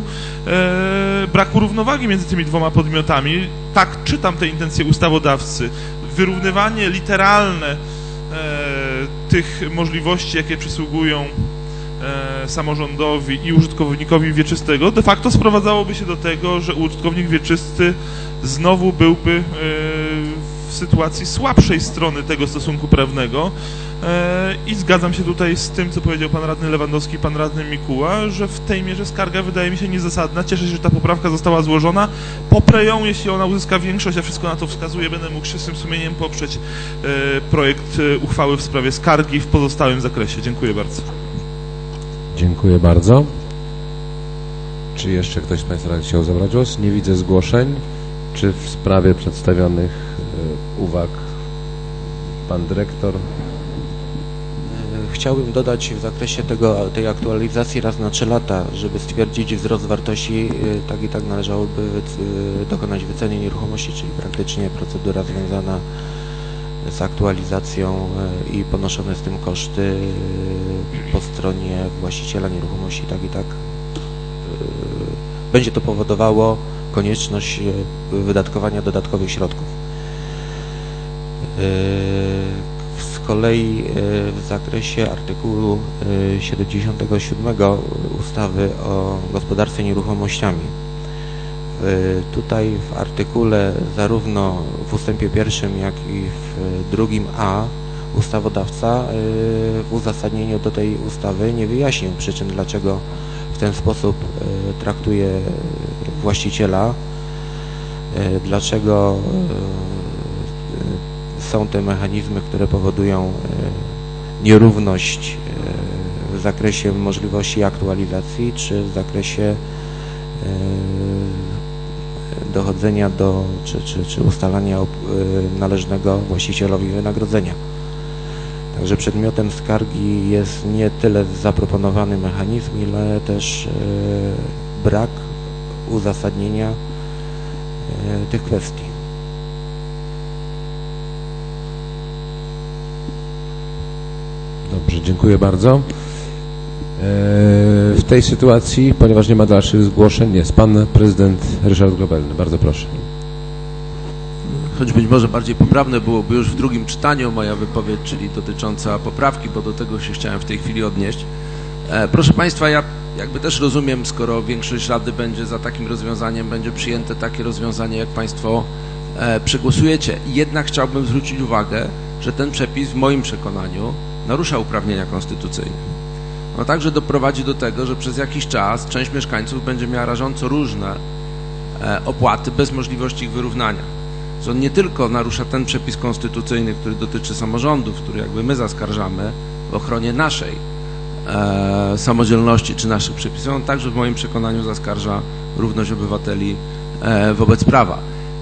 braku równowagi między tymi dwoma podmiotami. Tak czytam te intencje ustawodawcy. Wyrównywanie literalne tych możliwości, jakie przysługują samorządowi i użytkownikowi wieczystego, de facto sprowadzałoby się do tego, że użytkownik wieczysty znowu byłby w sytuacji słabszej strony tego stosunku prawnego i zgadzam się tutaj z tym, co powiedział pan radny Lewandowski i pan radny Mikuła, że w tej mierze skarga wydaje mi się niezasadna. Cieszę się, że ta poprawka została złożona. Poprę ją, jeśli ona uzyska większość, a wszystko na to wskazuje, będę mógł czystym sumieniem poprzeć projekt uchwały w sprawie skargi w pozostałym zakresie. Dziękuję bardzo. Dziękuję bardzo. Czy jeszcze ktoś z Państwa chciał zabrać głos? Nie widzę zgłoszeń. Czy w sprawie przedstawionych uwag pan dyrektor? Chciałbym dodać w zakresie tej aktualizacji raz na 3 lata, żeby stwierdzić wzrost wartości, tak i tak należałoby dokonać wyceny nieruchomości, czyli praktycznie procedura związana z aktualizacją i ponoszone z tym koszty po stronie właściciela nieruchomości, tak i tak będzie to powodowało konieczność wydatkowania dodatkowych środków. Z kolei w zakresie artykułu 77 ustawy o gospodarce nieruchomościami. Tutaj w artykule zarówno w ustępie 1, jak i w 2a ustawodawca w uzasadnieniu do tej ustawy nie wyjaśnił przyczyn, dlaczego w ten sposób traktuje właściciela, dlaczego są te mechanizmy, które powodują nierówność w zakresie możliwości aktualizacji, czy w zakresie dochodzenia do, czy ustalania należnego właścicielowi wynagrodzenia. Także przedmiotem skargi jest nie tyle zaproponowany mechanizm, ile też brak uzasadnienia tych kwestii. Dobrze, dziękuję bardzo. W tej sytuacji, ponieważ nie ma dalszych zgłoszeń, jest pan prezydent Ryszard Grobelny. Bardzo proszę. Choć być może bardziej poprawne byłoby już w drugim czytaniu moja wypowiedź, czyli dotycząca poprawki, bo do tego się chciałem w tej chwili odnieść. Proszę Państwa, ja jakby też rozumiem, skoro większość Rady będzie za takim rozwiązaniem, będzie przyjęte takie rozwiązanie, jak Państwo przegłosujecie. Jednak chciałbym zwrócić uwagę, że ten przepis w moim przekonaniu narusza uprawnienia konstytucyjne. No także doprowadzi do tego, że przez jakiś czas część mieszkańców będzie miała rażąco różne opłaty bez możliwości ich wyrównania. Że on nie tylko narusza ten przepis konstytucyjny, który dotyczy samorządów, który jakby my zaskarżamy w ochronie naszej samodzielności czy naszych przepisów, on także w moim przekonaniu zaskarża równość obywateli wobec prawa.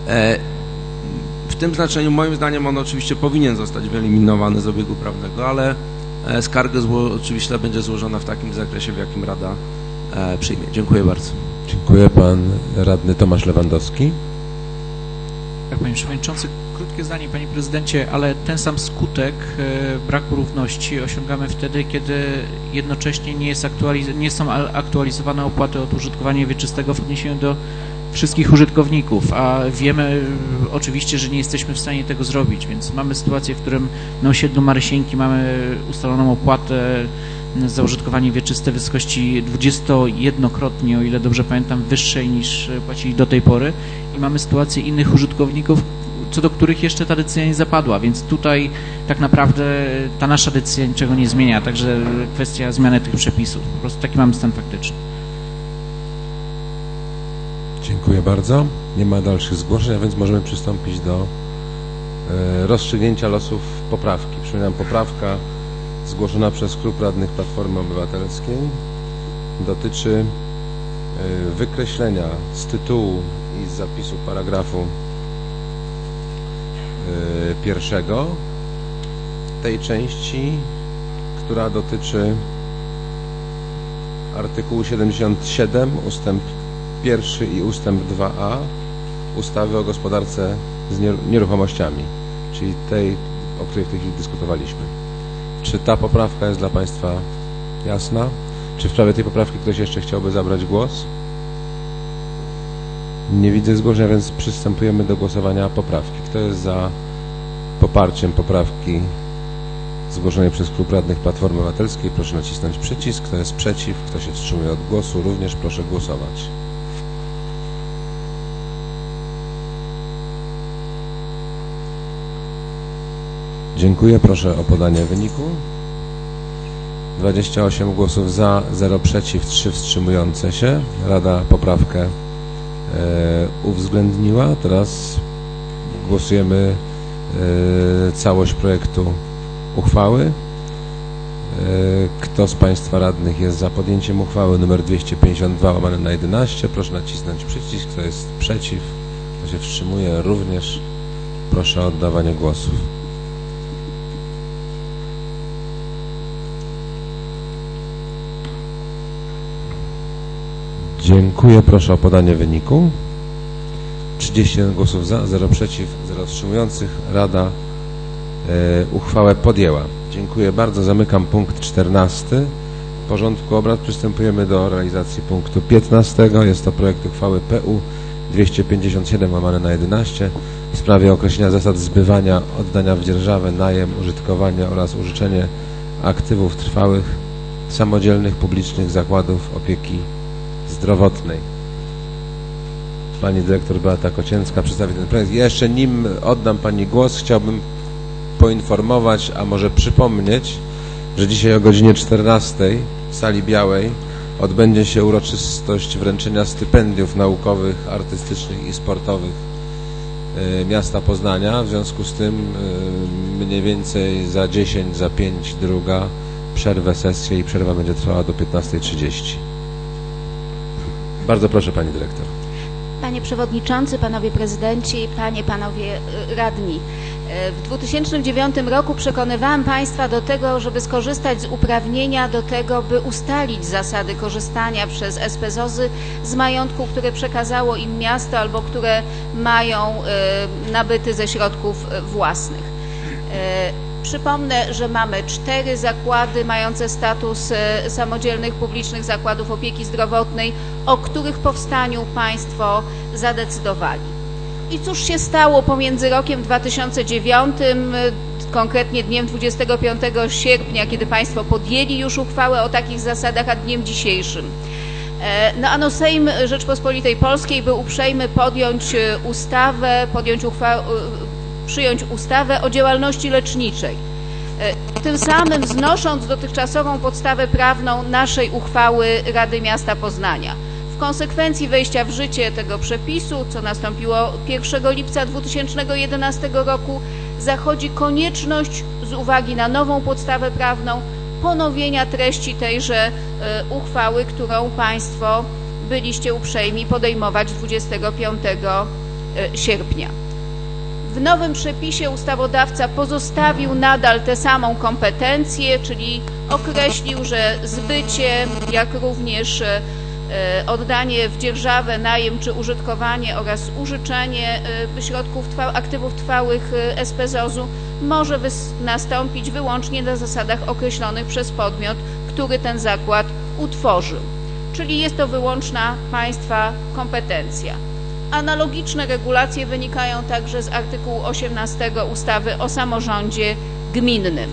W tym znaczeniu moim zdaniem on oczywiście powinien zostać wyeliminowany z obiegu prawnego, ale skarga oczywiście będzie złożona w takim zakresie, w jakim Rada przyjmie. Dziękuję bardzo. Dziękuję. Pan radny Tomasz Lewandowski. Tak, panie przewodniczący, krótkie zdanie, panie prezydencie, ale ten sam skutek braku równości osiągamy wtedy, kiedy jednocześnie nie są aktualizowane opłaty od użytkowania wieczystego w odniesieniu do wszystkich użytkowników, a wiemy oczywiście, że nie jesteśmy w stanie tego zrobić, więc mamy sytuację, w którym na osiedlu Marysieńki mamy ustaloną opłatę za użytkowanie wieczyste w wysokości 21-krotnie, o ile dobrze pamiętam, wyższej niż płacili do tej pory i mamy sytuację innych użytkowników, co do których jeszcze ta decyzja nie zapadła, więc tutaj tak naprawdę ta nasza decyzja niczego nie zmienia, także kwestia zmiany tych przepisów. Po prostu taki mamy stan faktyczny. Dziękuję bardzo. Nie ma dalszych zgłoszeń, a więc możemy przystąpić do rozstrzygnięcia losów poprawki. Przypominam, poprawka zgłoszona przez Klub Radnych Platformy Obywatelskiej dotyczy wykreślenia z tytułu i z zapisu paragrafu 1 tej części, która dotyczy artykułu 77 ustęp 1 i ustęp 2a ustawy o gospodarce z nieruchomościami, czyli tej, o której w tej chwili dyskutowaliśmy. Czy ta poprawka jest dla Państwa jasna? Czy w sprawie tej poprawki ktoś jeszcze chciałby zabrać głos? Nie widzę zgłoszenia, więc przystępujemy do głosowania poprawki. Kto jest za poparciem poprawki zgłoszonej przez Klub Radnych Platformy Obywatelskiej. Proszę nacisnąć przycisk. Kto jest przeciw? Kto się wstrzymuje od głosu? Również proszę głosować. Dziękuję. Proszę o podanie wyniku. 28 głosów za, 0 przeciw, 3 wstrzymujące się. Rada poprawkę uwzględniła. Teraz głosujemy całość projektu uchwały. Kto z Państwa radnych jest za podjęciem uchwały nr 252/11? Proszę nacisnąć przycisk. Kto jest przeciw? Kto się wstrzymuje? Również proszę o oddawanie głosów. Dziękuję. Proszę o podanie wyniku. 31 głosów za, 0 przeciw, 0 wstrzymujących. Rada uchwałę podjęła. Dziękuję bardzo. Zamykam punkt 14 porządku obrad. Przystępujemy do realizacji punktu 15. Jest to projekt uchwały PU 257/11 w sprawie określenia zasad zbywania, oddania w dzierżawę, najem, użytkowania oraz użyczenie aktywów trwałych samodzielnych publicznych zakładów opieki zdrowotnej. Pani dyrektor Beata Kocięcka przedstawi ten projekt. Ja jeszcze nim oddam Pani głos, chciałbym poinformować, a może przypomnieć, że dzisiaj o godzinie 14 w sali białej odbędzie się uroczystość wręczenia stypendiów naukowych, artystycznych i sportowych miasta Poznania. W związku z tym mniej więcej za 10, za 5 druga przerwę sesję i przerwa będzie trwała do 15:30. Bardzo proszę Pani Dyrektor. Panie Przewodniczący, Panowie Prezydenci, Panowie Radni. W 2009 roku przekonywałam Państwa do tego, żeby skorzystać z uprawnienia do tego, by ustalić zasady korzystania przez SPZOZ-y z majątku, które przekazało im miasto albo które mają nabyty ze środków własnych. Przypomnę, że mamy 4 zakłady mające status samodzielnych publicznych zakładów opieki zdrowotnej, o których powstaniu Państwo zadecydowali. I cóż się stało pomiędzy rokiem 2009, konkretnie dniem 25 sierpnia, kiedy Państwo podjęli już uchwałę o takich zasadach, a dniem dzisiejszym? No Sejm Rzeczpospolitej Polskiej był uprzejmy przyjąć ustawę o działalności leczniczej, tym samym znosząc dotychczasową podstawę prawną naszej uchwały Rady Miasta Poznania. W konsekwencji wejścia w życie tego przepisu, co nastąpiło 1 lipca 2011 roku, zachodzi konieczność z uwagi na nową podstawę prawną ponowienia treści tejże uchwały, którą Państwo byliście uprzejmi podejmować 25 sierpnia. W nowym przepisie ustawodawca pozostawił nadal tę samą kompetencję, czyli określił, że zbycie, jak również oddanie w dzierżawę, najem czy użytkowanie oraz użyczenie aktywów trwałych SPZOZ-u może nastąpić wyłącznie na zasadach określonych przez podmiot, który ten zakład utworzył. Czyli jest to wyłączna Państwa kompetencja. Analogiczne regulacje wynikają także z artykułu 18 ustawy o samorządzie gminnym.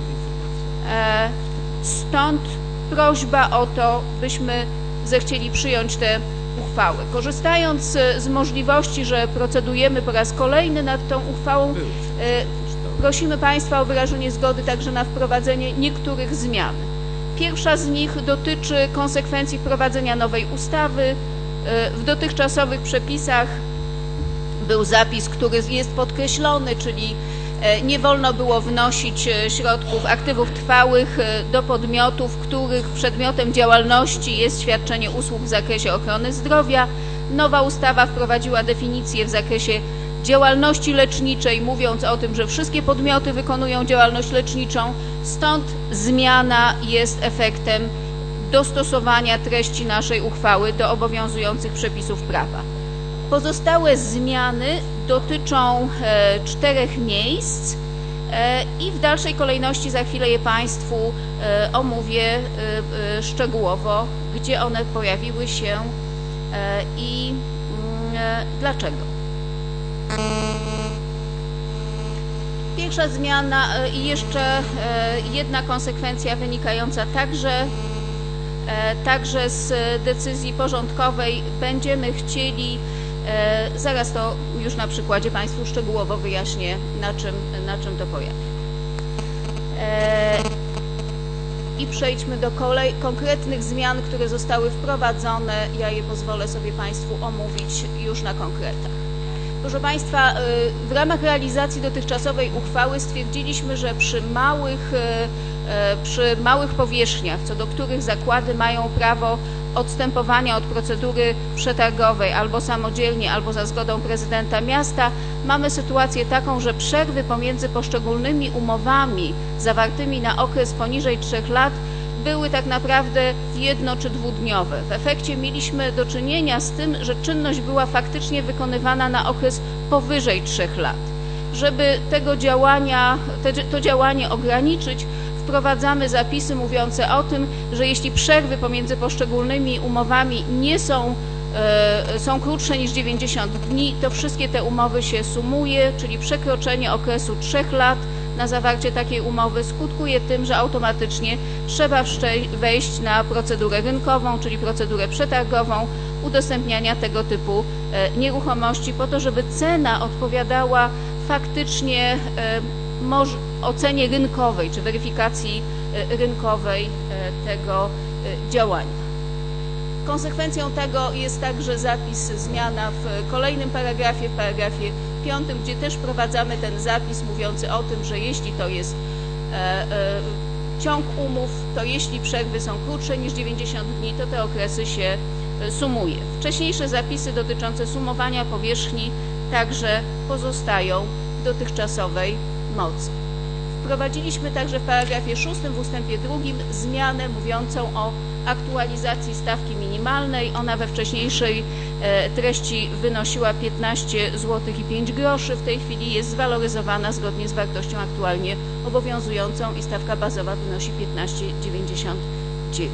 Stąd prośba o to, byśmy zechcieli przyjąć tę uchwałę. Korzystając z możliwości, że procedujemy po raz kolejny nad tą uchwałą, prosimy Państwa o wyrażenie zgody także na wprowadzenie niektórych zmian. Pierwsza z nich dotyczy konsekwencji wprowadzenia nowej ustawy. W dotychczasowych przepisach był zapis, który jest podkreślony, czyli nie wolno było wnosić środków, aktywów trwałych do podmiotów, których przedmiotem działalności jest świadczenie usług w zakresie ochrony zdrowia. Nowa ustawa wprowadziła definicję w zakresie działalności leczniczej, mówiąc o tym, że wszystkie podmioty wykonują działalność leczniczą, stąd zmiana jest efektem dostosowania treści naszej uchwały do obowiązujących przepisów prawa. Pozostałe zmiany dotyczą 4 miejsc i w dalszej kolejności za chwilę je Państwu omówię szczegółowo, gdzie one pojawiły się i dlaczego. Pierwsza zmiana i jeszcze jedna konsekwencja wynikająca także z decyzji porządkowej. Będziemy chcieli, zaraz to już na przykładzie Państwu szczegółowo wyjaśnię, na czym to polega. I przejdźmy do konkretnych zmian, które zostały wprowadzone. Ja je pozwolę sobie Państwu omówić już na konkretach. Proszę Państwa, w ramach realizacji dotychczasowej uchwały stwierdziliśmy, że przy małych powierzchniach, co do których zakłady mają prawo odstępowania od procedury przetargowej albo samodzielnie, albo za zgodą prezydenta miasta, mamy sytuację taką, że przerwy pomiędzy poszczególnymi umowami zawartymi na okres poniżej 3 lat były tak naprawdę jedno- czy dwudniowe. W efekcie mieliśmy do czynienia z tym, że czynność była faktycznie wykonywana na okres powyżej 3 lat. Żeby to działanie ograniczyć, wprowadzamy zapisy mówiące o tym, że jeśli przerwy pomiędzy poszczególnymi umowami nie są krótsze niż 90 dni, to wszystkie te umowy się sumuje, czyli przekroczenie okresu 3 lat na zawarcie takiej umowy skutkuje tym, że automatycznie trzeba wejść na procedurę rynkową, czyli procedurę przetargową udostępniania tego typu nieruchomości po to, żeby cena odpowiadała faktycznie ocenie rynkowej czy weryfikacji rynkowej tego działania. Konsekwencją tego jest także zmiana w kolejnym paragrafie, w paragrafie 5, gdzie też wprowadzamy ten zapis mówiący o tym, że jeśli to jest ciąg umów, to jeśli przerwy są krótsze niż 90 dni, to te okresy się sumuje. Wcześniejsze zapisy dotyczące sumowania powierzchni także pozostają w dotychczasowej mocy. Wprowadziliśmy także w paragrafie 6 w ustępie 2 zmianę mówiącą o aktualizacji stawki minimalnej. Ona we wcześniejszej treści wynosiła 15 zł i 5 groszy. W tej chwili jest zwaloryzowana zgodnie z wartością aktualnie obowiązującą i stawka bazowa wynosi 15,99.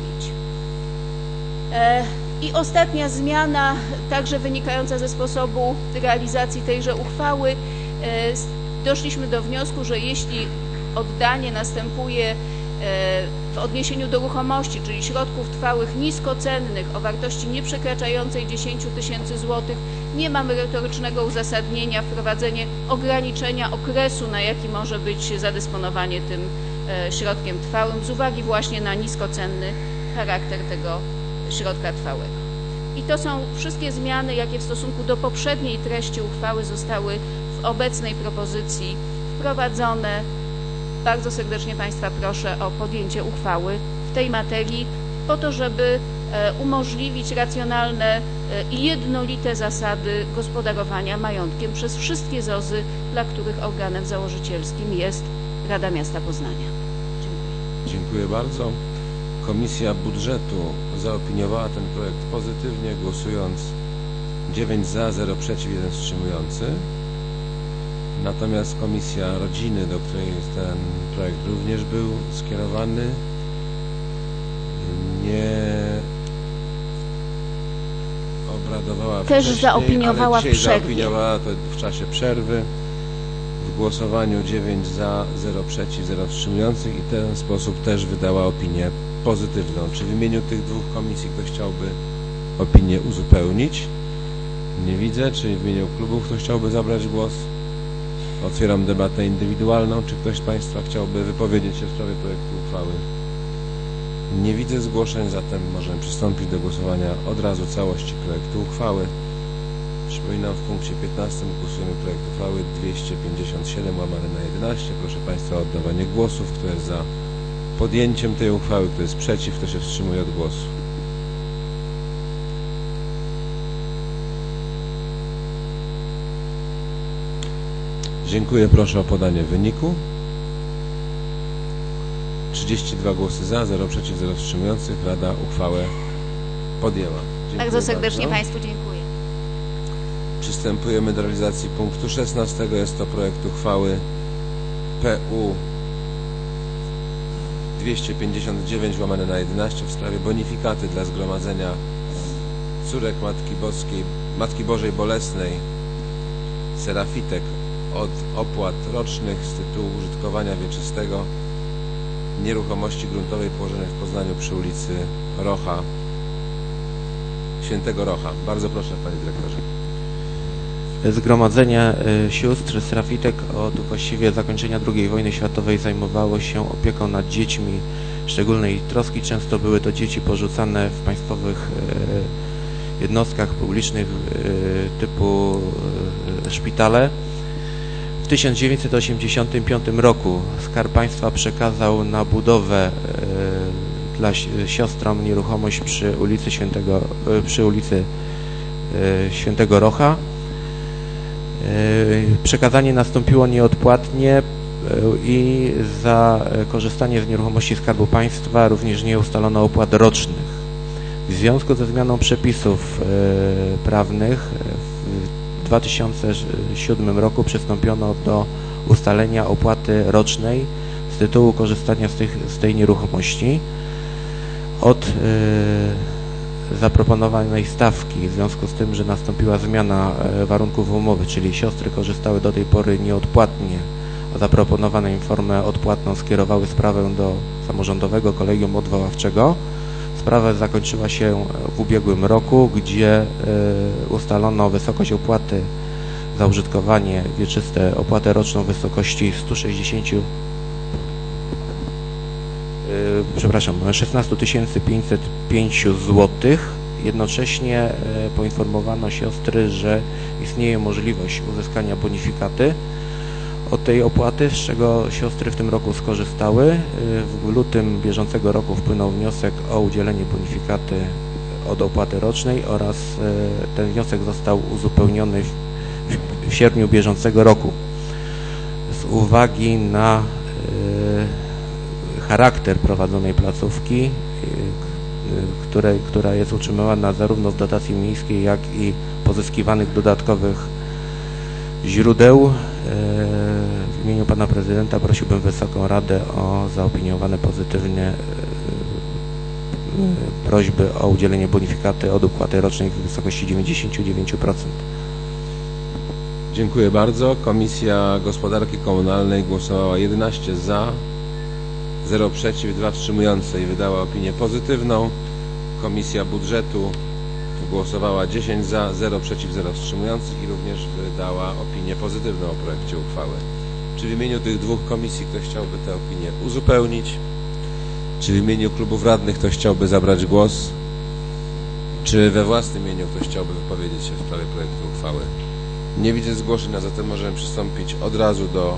I ostatnia zmiana, także wynikająca ze sposobu realizacji tejże uchwały. Doszliśmy do wniosku, że jeśli oddanie następuje w odniesieniu do ruchomości, czyli środków trwałych niskocennych o wartości nieprzekraczającej 10 000 złotych, nie ma merytorycznego uzasadnienia wprowadzenie ograniczenia okresu, na jaki może być zadysponowanie tym środkiem trwałym z uwagi właśnie na niskocenny charakter tego środka trwałego. I to są wszystkie zmiany, jakie w stosunku do poprzedniej treści uchwały zostały w obecnej propozycji wprowadzone. Bardzo serdecznie Państwa proszę o podjęcie uchwały w tej materii po to, żeby umożliwić racjonalne i jednolite zasady gospodarowania majątkiem przez wszystkie ZOZ-y, dla których organem założycielskim jest Rada Miasta Poznania. Dziękuję. Dziękuję bardzo. Komisja Budżetu zaopiniowała ten projekt pozytywnie, głosując 9 za, 0 przeciw, 1 wstrzymujący. Natomiast Komisja Rodziny, do której ten projekt również był skierowany, nie obradowała też wcześniej, zaopiniowała ale w przerwie. zaopiniowała to w czasie przerwy. W głosowaniu 9 za, 0 przeciw, 0 wstrzymujących i w ten sposób też wydała opinię pozytywną. Czy w imieniu tych dwóch komisji ktoś chciałby opinię uzupełnić? Nie widzę. Czy w imieniu klubów ktoś chciałby zabrać głos? Otwieram debatę indywidualną. Czy ktoś z Państwa chciałby wypowiedzieć się w sprawie projektu uchwały? Nie widzę zgłoszeń, zatem możemy przystąpić do głosowania od razu całości projektu uchwały. Przypominam, w punkcie 15 głosujemy projekt uchwały 257/11. Proszę Państwa o oddawanie głosów. Kto jest za podjęciem tej uchwały, kto jest przeciw, kto się wstrzymuje od głosu. Dziękuję. Proszę o podanie wyniku. 32 głosy za, 0 przeciw, 0 wstrzymujących. Rada uchwałę podjęła. Dziękuję bardzo serdecznie Państwu dziękuję. Przystępujemy do realizacji punktu 16. Jest to projekt uchwały PU 259/11 w sprawie bonifikaty dla Zgromadzenia Córek Matki Bożej Bolesnej Serafitek od opłat rocznych z tytułu użytkowania wieczystego nieruchomości gruntowej położonej w Poznaniu przy ulicy Rocha, Świętego Rocha. Bardzo proszę, panie dyrektorze. Zgromadzenie sióstr Serafitek od właściwie zakończenia II wojny światowej zajmowało się opieką nad dziećmi szczególnej troski. Często były to dzieci porzucane w państwowych jednostkach publicznych typu szpitale. W 1985 roku Skarb Państwa przekazał na budowę dla siostrom nieruchomość przy ulicy Świętego Rocha. Przekazanie nastąpiło nieodpłatnie i za korzystanie z nieruchomości Skarbu Państwa również nie ustalono opłat rocznych. W związku ze zmianą przepisów prawnych w 2007 roku przystąpiono do ustalenia opłaty rocznej z tytułu korzystania z tej nieruchomości od zaproponowanej stawki, w związku z tym, że nastąpiła zmiana warunków umowy, czyli siostry korzystały do tej pory nieodpłatnie, a zaproponowane im formę odpłatną skierowały sprawę do samorządowego kolegium odwoławczego. Sprawa zakończyła się w ubiegłym roku, gdzie ustalono wysokość opłaty za użytkowanie wieczyste, opłatę roczną w wysokości 16 505 zł. Jednocześnie poinformowano siostry, że istnieje możliwość uzyskania bonifikaty od tej opłaty, z czego siostry w tym roku skorzystały. W lutym bieżącego roku wpłynął wniosek o udzielenie bonifikaty od opłaty rocznej oraz ten wniosek został uzupełniony w sierpniu bieżącego roku. Z uwagi na charakter prowadzonej placówki, która jest utrzymywana zarówno z dotacji miejskiej, jak i pozyskiwanych dodatkowych źródeł, w imieniu pana prezydenta prosiłbym Wysoką Radę o zaopiniowane pozytywnie prośby o udzielenie bonifikaty od opłaty rocznej w wysokości 99%. Dziękuję bardzo. Komisja Gospodarki Komunalnej głosowała 11 za, 0 przeciw, 2 wstrzymujące i wydała opinię pozytywną. Komisja Budżetu głosowała 10 za, 0 przeciw, 0 wstrzymujących i również wydała opinię pozytywną o projekcie uchwały. Czy w imieniu tych dwóch komisji ktoś chciałby tę opinię uzupełnić? Czy w imieniu klubów radnych ktoś chciałby zabrać głos? Czy we własnym imieniu ktoś chciałby wypowiedzieć się w sprawie projektu uchwały? Nie widzę zgłoszeń, a zatem możemy przystąpić od razu do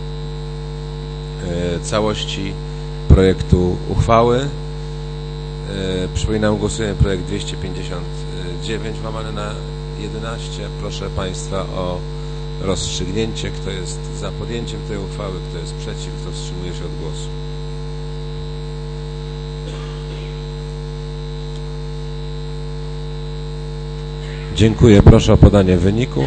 całości projektu uchwały. Przypominam, głosujemy projekt 259 łamane na 11. Proszę Państwa o rozstrzygnięcie, kto jest za podjęciem tej uchwały, kto jest przeciw, kto wstrzymuje się od głosu. Dziękuję. Proszę o podanie wyniku.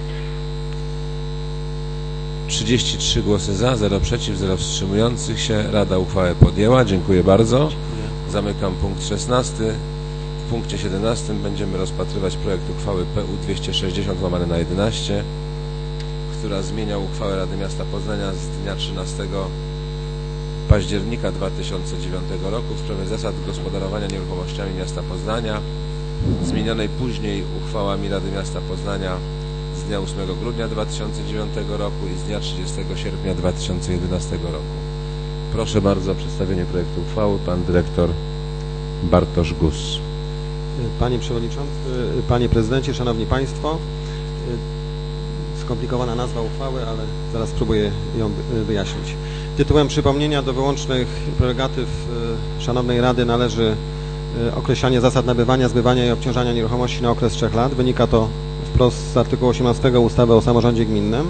33 głosy za, 0 przeciw, 0 wstrzymujących się. Rada uchwałę podjęła. Dziękuję bardzo. Zamykam punkt 16. W punkcie 17 będziemy rozpatrywać projekt uchwały PU 260 łamane na 11, która zmienia uchwałę Rady Miasta Poznania z dnia 13 października 2009 roku w sprawie zasad gospodarowania nieruchomościami miasta Poznania, zmienionej później uchwałami Rady Miasta Poznania z dnia 8 grudnia 2009 roku i z dnia 30 sierpnia 2011 roku. Proszę bardzo o przedstawienie projektu uchwały pan dyrektor Bartosz Gus. Panie Przewodniczący, Panie Prezydencie, Szanowni Państwo, skomplikowana nazwa uchwały, ale zaraz spróbuję ją wyjaśnić. Tytułem przypomnienia do wyłącznych prerogatyw Szanownej Rady należy określanie zasad nabywania, zbywania i obciążania nieruchomości na okres 3 lat. Wynika to wprost z artykułu 18 ustawy o samorządzie gminnym.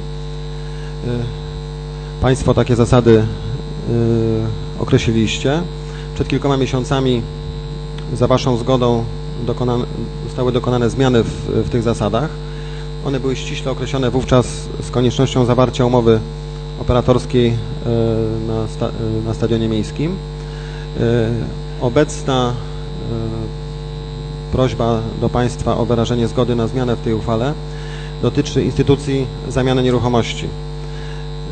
Państwo takie zasady określiliście. Przed kilkoma miesiącami za Waszą zgodą zostały dokonane zmiany w tych zasadach. One były ściśle określone wówczas z koniecznością zawarcia umowy operatorskiej na stadionie miejskim. Obecna prośba do Państwa o wyrażenie zgody na zmianę w tej uchwale dotyczy instytucji zamiany nieruchomości.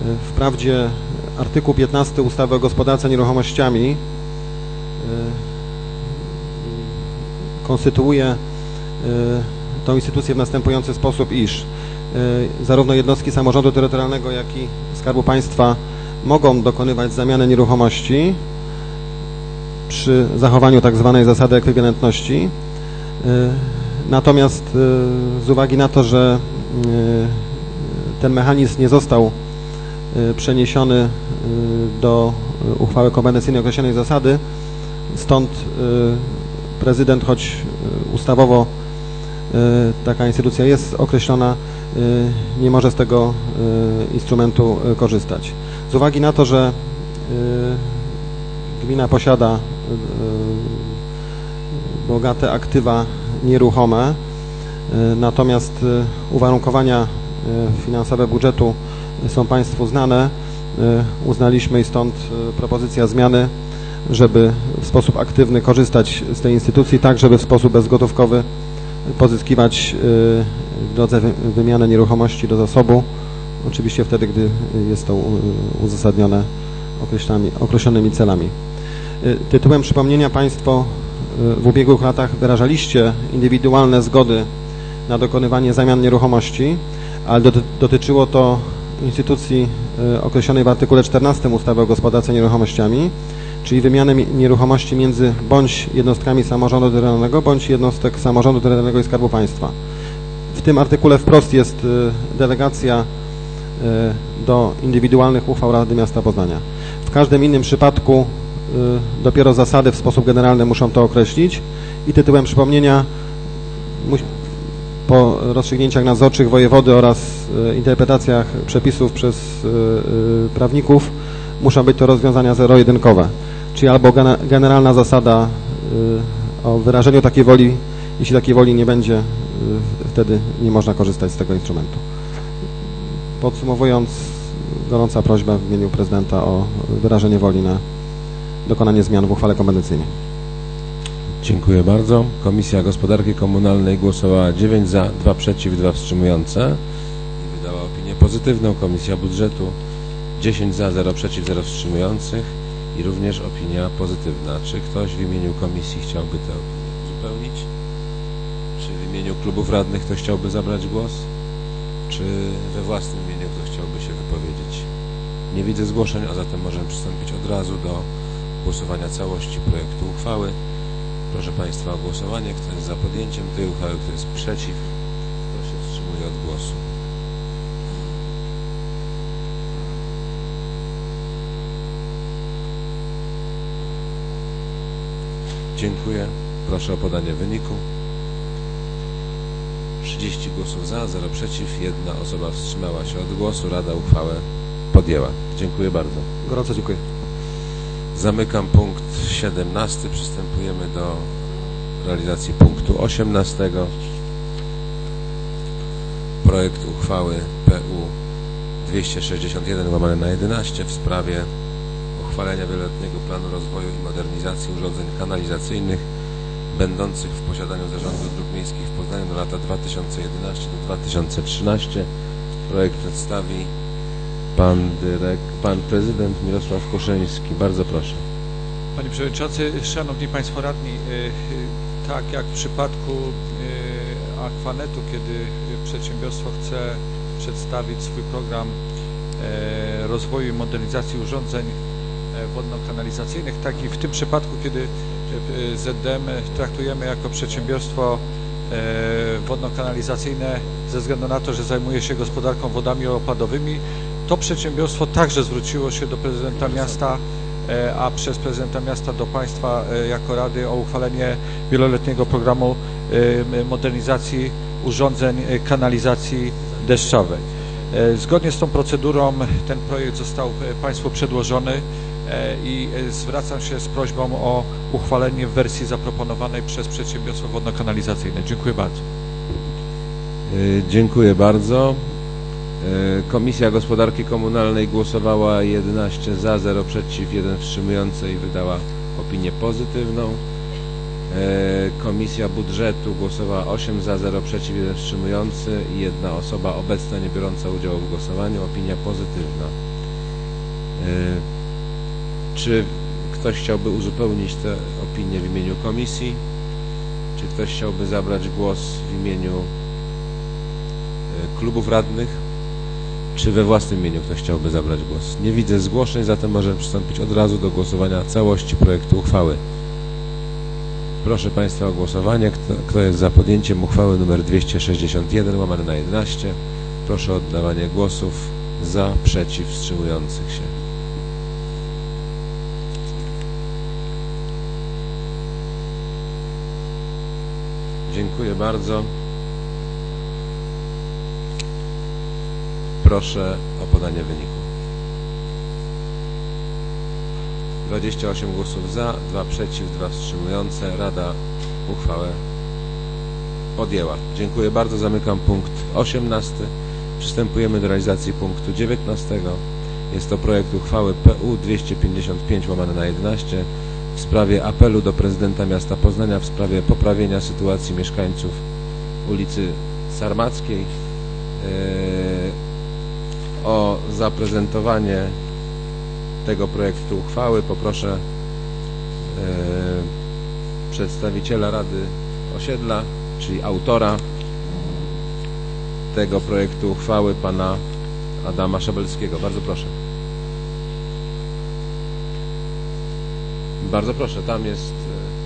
Wprawdzie artykuł 15 ustawy o gospodarce nieruchomościami konstytuuje tą instytucję w następujący sposób, iż zarówno jednostki samorządu terytorialnego, jak i Skarbu Państwa mogą dokonywać zamiany nieruchomości przy zachowaniu tak zwanej zasady ekwiwalentności. Natomiast z uwagi na to, że ten mechanizm nie został przeniesiony do uchwały kompetencyjnej określonej zasady, stąd prezydent, choć ustawowo taka instytucja jest określona, nie może z tego instrumentu korzystać. Z uwagi na to, że gmina posiada bogate aktywa nieruchome, natomiast uwarunkowania finansowe budżetu są Państwu znane, uznaliśmy i stąd propozycja zmiany, żeby w sposób aktywny korzystać z tej instytucji, tak żeby w sposób bezgotówkowy pozyskiwać w drodze wymiany nieruchomości do zasobu, oczywiście wtedy, gdy jest to uzasadnione określonymi celami. Tytułem przypomnienia Państwo w ubiegłych latach wyrażaliście indywidualne zgody na dokonywanie zamian nieruchomości, ale dotyczyło to instytucji określonej w artykule 14 ustawy o gospodarce nieruchomościami, czyli wymiany nieruchomości między bądź jednostkami samorządu terytorialnego, bądź jednostek samorządu terytorialnego i Skarbu Państwa. W tym artykule wprost jest delegacja do indywidualnych uchwał Rady Miasta Poznania. W każdym innym przypadku dopiero zasady w sposób generalny muszą to określić i tytułem przypomnienia po rozstrzygnięciach nadzorczych wojewody oraz interpretacjach przepisów przez prawników muszą być to rozwiązania zero-jedynkowe, czyli albo generalna zasada o wyrażeniu takiej woli, jeśli takiej woli nie będzie, wtedy nie można korzystać z tego instrumentu. Podsumowując, gorąca prośba w imieniu prezydenta o wyrażenie woli na dokonanie zmian w uchwale kompetencyjnej. Dziękuję bardzo. Komisja Gospodarki Komunalnej głosowała 9 za, 2 przeciw, 2 wstrzymujące i wydała opinię pozytywną. Komisja Budżetu 10 za, 0 przeciw, 0 wstrzymujących i również opinia pozytywna. Czy ktoś w imieniu komisji chciałby tę opinię uzupełnić? Czy w imieniu klubów radnych ktoś chciałby zabrać głos? Czy we własnym imieniu ktoś chciałby się wypowiedzieć? Nie widzę zgłoszeń, a zatem możemy przystąpić od razu do głosowania całości projektu uchwały. Proszę Państwa o głosowanie. Kto jest za podjęciem tej uchwały, kto jest przeciw, kto się wstrzymuje od głosu. Dziękuję. Proszę o podanie wyniku. 30 głosów za, 0 przeciw, 1 osoba wstrzymała się od głosu. Rada uchwałę podjęła. Dziękuję bardzo. Gorąco dziękuję. Zamykam punkt 17. Przystępujemy do realizacji punktu 18. Projekt uchwały PU 261/11 w sprawie uchwalenia wieloletniego planu rozwoju i modernizacji urządzeń kanalizacyjnych będących w posiadaniu Zarządu Dróg Miejskich w Poznaniu na lata 2011 do 2013. Projekt przedstawi pan prezydent Mirosław Kuszyński. Bardzo proszę. Panie Przewodniczący, Szanowni Państwo Radni, tak jak w przypadku Aquanetu, kiedy przedsiębiorstwo chce przedstawić swój program rozwoju i modernizacji urządzeń wodno-kanalizacyjnych, tak i w tym przypadku, kiedy ZDM traktujemy jako przedsiębiorstwo wodno-kanalizacyjne ze względu na to, że zajmuje się gospodarką wodami opadowymi, to przedsiębiorstwo także zwróciło się do prezydenta miasta, a przez prezydenta miasta do Państwa jako Rady o uchwalenie wieloletniego programu modernizacji urządzeń kanalizacji deszczowej. Zgodnie z tą procedurą ten projekt został Państwu przedłożony i zwracam się z prośbą o uchwalenie w wersji zaproponowanej przez przedsiębiorstwo wodno-kanalizacyjne. Dziękuję bardzo. Dziękuję bardzo. Komisja Gospodarki Komunalnej głosowała 11 za, 0 przeciw, 1 wstrzymujący i wydała opinię pozytywną. Komisja Budżetu głosowała 8 za, 0 przeciw, 1 wstrzymujący i 1 osoba obecna nie biorąca udziału w głosowaniu. Opinia pozytywna. Czy ktoś chciałby uzupełnić te opinie w imieniu komisji? Czy ktoś chciałby zabrać głos w imieniu klubów radnych? Czy we własnym imieniu ktoś chciałby zabrać głos? Nie widzę zgłoszeń, zatem możemy przystąpić od razu do głosowania całości projektu uchwały. Proszę Państwa o głosowanie. Kto jest za podjęciem uchwały nr 261/11? Proszę o oddawanie głosów za, przeciw, wstrzymujących się. Dziękuję bardzo. Proszę o podanie wyniku. 28 głosów za, 2 przeciw, 2 wstrzymujące. Rada uchwałę podjęła. Dziękuję bardzo. Zamykam punkt 18. Przystępujemy do realizacji punktu 19. Jest to projekt uchwały PU 255/11 w sprawie apelu do prezydenta miasta Poznania w sprawie poprawienia sytuacji mieszkańców ulicy Sarmackiej. O zaprezentowanie tego projektu uchwały poproszę przedstawiciela Rady Osiedla, czyli autora tego projektu uchwały, pana Adama Szabelskiego. Bardzo proszę. Bardzo proszę, tam jest...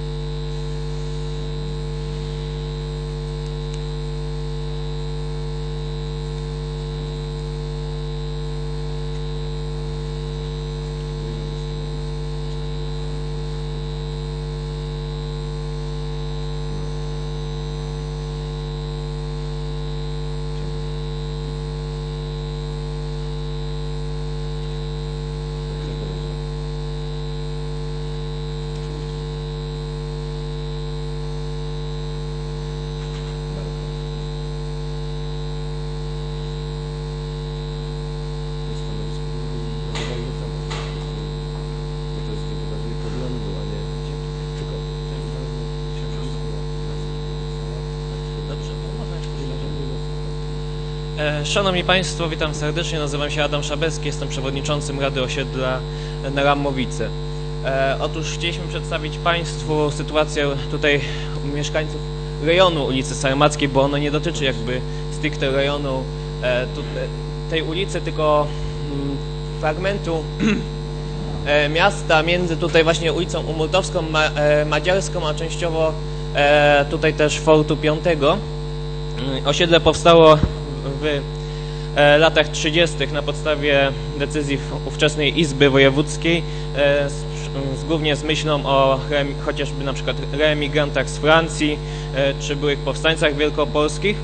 Szanowni Państwo, witam serdecznie, nazywam się Adam Szabelski, jestem przewodniczącym Rady Osiedla na Ramowice. Otóż chcieliśmy przedstawić Państwu sytuację tutaj mieszkańców rejonu ulicy Sarmackiej, bo ono nie dotyczy jakby stricte rejonu tej ulicy, tylko fragmentu miasta między tutaj właśnie ulicą Umurtowską, Madziarską, a częściowo tutaj też Fortu 5. Osiedle powstało w latach 30. na podstawie decyzji ówczesnej Izby Wojewódzkiej, głównie z myślą o chociażby na przykład reemigrantach z Francji, czy byłych powstańcach wielkopolskich.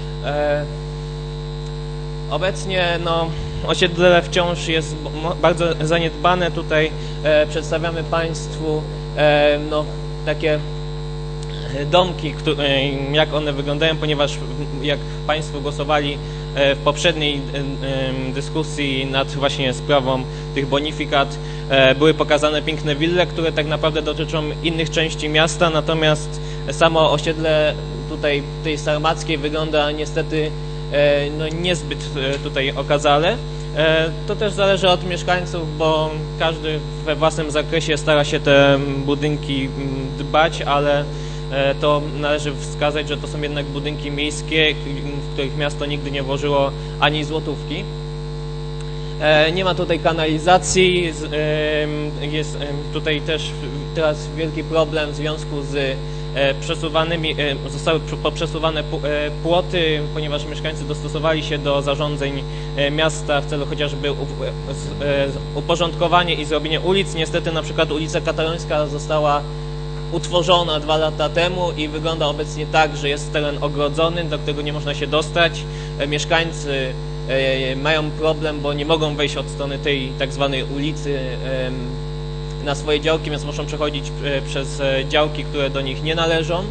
Obecnie osiedle wciąż jest bardzo zaniedbane. Tutaj przedstawiamy Państwu takie domki, jak one wyglądają, ponieważ jak Państwo głosowali w poprzedniej dyskusji nad właśnie sprawą tych bonifikat, były pokazane piękne wille, które tak naprawdę dotyczą innych części miasta, natomiast samo osiedle tutaj tej Sarmackiej wygląda niestety niezbyt tutaj okazale. To też zależy od mieszkańców, bo każdy we własnym zakresie stara się te budynki dbać, ale to należy wskazać, że to są jednak budynki miejskie, w których miasto nigdy nie włożyło ani złotówki. Nie ma tutaj kanalizacji, jest tutaj też teraz wielki problem w związku z zostały poprzesuwane płoty, ponieważ mieszkańcy dostosowali się do zarządzeń miasta w celu chociażby uporządkowania i zrobienia ulic. Niestety na przykład ulica Katalońska została utworzona 2 lata temu i wygląda obecnie tak, że jest teren ogrodzony, do którego nie można się dostać. Mieszkańcy mają problem, bo nie mogą wejść od strony tej tak zwanej ulicy na swoje działki, więc muszą przechodzić przez działki, które do nich nie należą.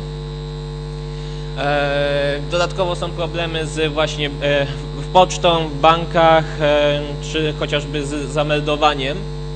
Dodatkowo są problemy z właśnie pocztą, w bankach, czy chociażby z zameldowaniem.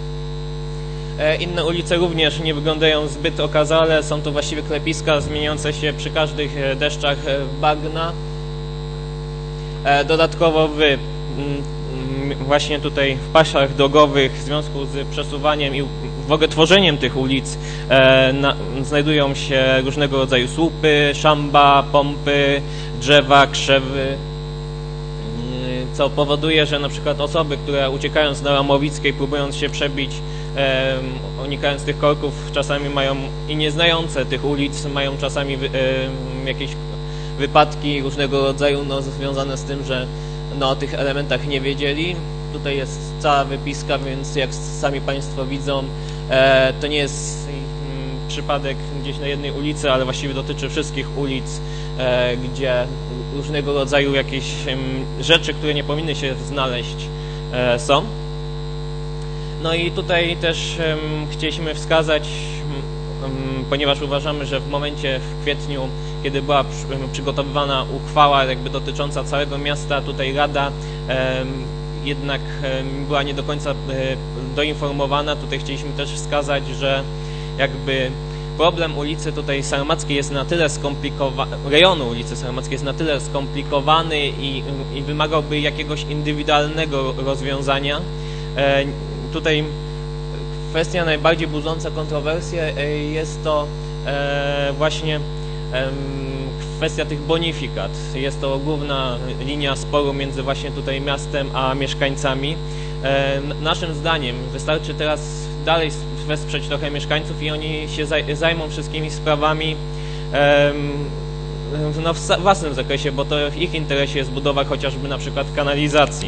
Inne ulice również nie wyglądają zbyt okazale, są to właściwie klepiska zmieniające się przy każdych deszczach w bagna. Dodatkowo w właśnie tutaj w pasiach drogowych w związku z przesuwaniem i w ogóle tworzeniem tych ulic znajdują się różnego rodzaju słupy, szamba, pompy, drzewa, krzewy, co powoduje, że na przykład osoby, które uciekając na Ramowickiej, próbując się przebić, unikając tych korków, czasami mają i nie znające tych ulic, mają czasami jakieś wypadki różnego rodzaju związane z tym, że o tych elementach nie wiedzieli. Tutaj jest cała wypiska, więc jak sami Państwo widzą, to nie jest przypadek gdzieś na jednej ulicy, ale właściwie dotyczy wszystkich ulic, gdzie różnego rodzaju jakieś rzeczy, które nie powinny się znaleźć, są. No i tutaj też chcieliśmy wskazać, ponieważ uważamy, że w momencie w kwietniu, kiedy była przygotowywana uchwała jakby dotycząca całego miasta, tutaj Rada jednak była nie do końca doinformowana. Tutaj chcieliśmy też wskazać, że jakby problem ulicy tutaj Sarmackiej jest na tyle skomplikowany, rejonu ulicy Sarmackiej jest na tyle skomplikowany i wymagałby jakiegoś indywidualnego rozwiązania. Tutaj kwestia najbardziej budząca kontrowersję jest to właśnie kwestia tych bonifikat. Jest to główna linia sporu między właśnie tutaj miastem a mieszkańcami. Naszym zdaniem wystarczy teraz dalej wesprzeć trochę mieszkańców i oni się zajmą wszystkimi sprawami w własnym zakresie, bo to w ich interesie jest budowa chociażby na przykład kanalizacji.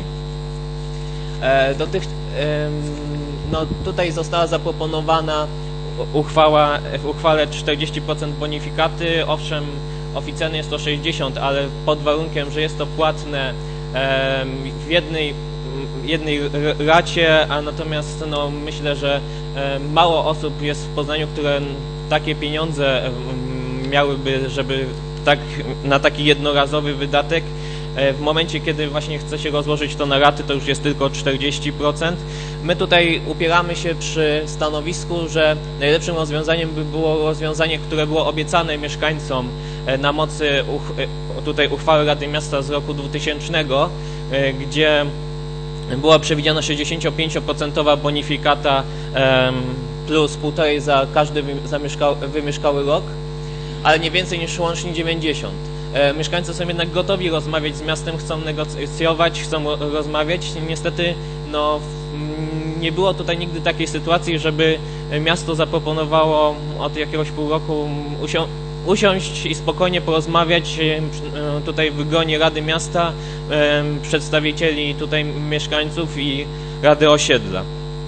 Tutaj została zaproponowana w uchwale 40% bonifikaty. Owszem, oficjalnie jest to 60%, ale pod warunkiem, że jest to płatne w jednej racie, a natomiast myślę, że mało osób jest w Poznaniu, które takie pieniądze miałyby, żeby na taki jednorazowy wydatek. W momencie, kiedy właśnie chce się rozłożyć to na raty, to już jest tylko 40%. My tutaj upieramy się przy stanowisku, że najlepszym rozwiązaniem by było rozwiązanie, które było obiecane mieszkańcom na mocy tutaj uchwały Rady Miasta z roku 2000, gdzie była przewidziana 65% bonifikata plus 1,5 za każdy wymieszkały rok, ale nie więcej niż łącznie 90. Mieszkańcy są jednak gotowi rozmawiać z miastem, chcą negocjować, chcą rozmawiać. Niestety nie było tutaj nigdy takiej sytuacji, żeby miasto zaproponowało od jakiegoś pół roku usiąść i spokojnie porozmawiać tutaj w gronie Rady Miasta, przedstawicieli tutaj mieszkańców i Rady Osiedla.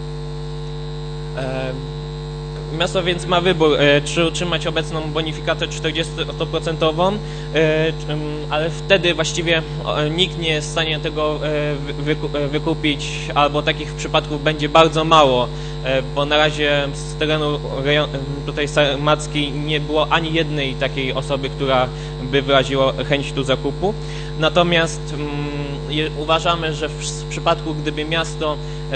Miasto więc ma wybór, czy utrzymać obecną bonifikatę 40%, ale wtedy właściwie nikt nie jest w stanie tego wykupić, albo takich przypadków będzie bardzo mało, bo na razie z terenu tutaj Sarmackiej nie było ani jednej takiej osoby, która by wyraziła chęć tu zakupu. Natomiast uważamy, że w przypadku, gdyby miasto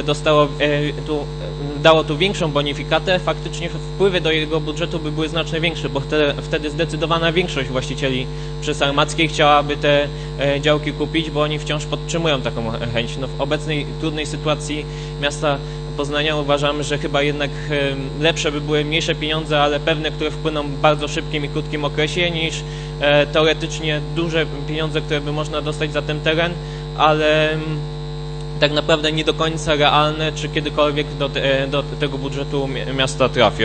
dało tu większą bonifikatę, faktycznie wpływy do jego budżetu by były znacznie większe, bo wtedy zdecydowana większość właścicieli przy Sarmackiej chciałaby te działki kupić, bo oni wciąż podtrzymują taką chęć. W obecnej trudnej sytuacji miasta Poznania uważamy, że chyba jednak lepsze by były mniejsze pieniądze, ale pewne, które wpłyną w bardzo szybkim i krótkim okresie, niż teoretycznie duże pieniądze, które by można dostać za ten teren, ale tak naprawdę nie do końca realne, czy kiedykolwiek do tego budżetu miasta trafią.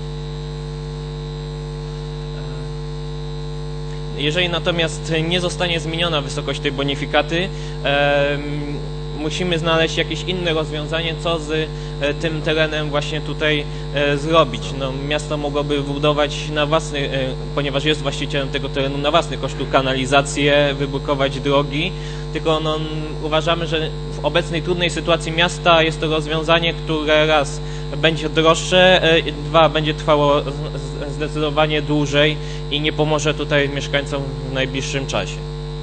Jeżeli natomiast nie zostanie zmieniona wysokość tej bonifikaty, musimy znaleźć jakieś inne rozwiązanie, co z tym terenem właśnie tutaj zrobić. Miasto mogłoby budować na własny, ponieważ jest właścicielem tego terenu, na własny koszt kanalizację, wybrukować drogi, tylko uważamy, że w obecnej trudnej sytuacji miasta jest to rozwiązanie, które raz będzie droższe, dwa będzie trwało zdecydowanie dłużej i nie pomoże tutaj mieszkańcom w najbliższym czasie.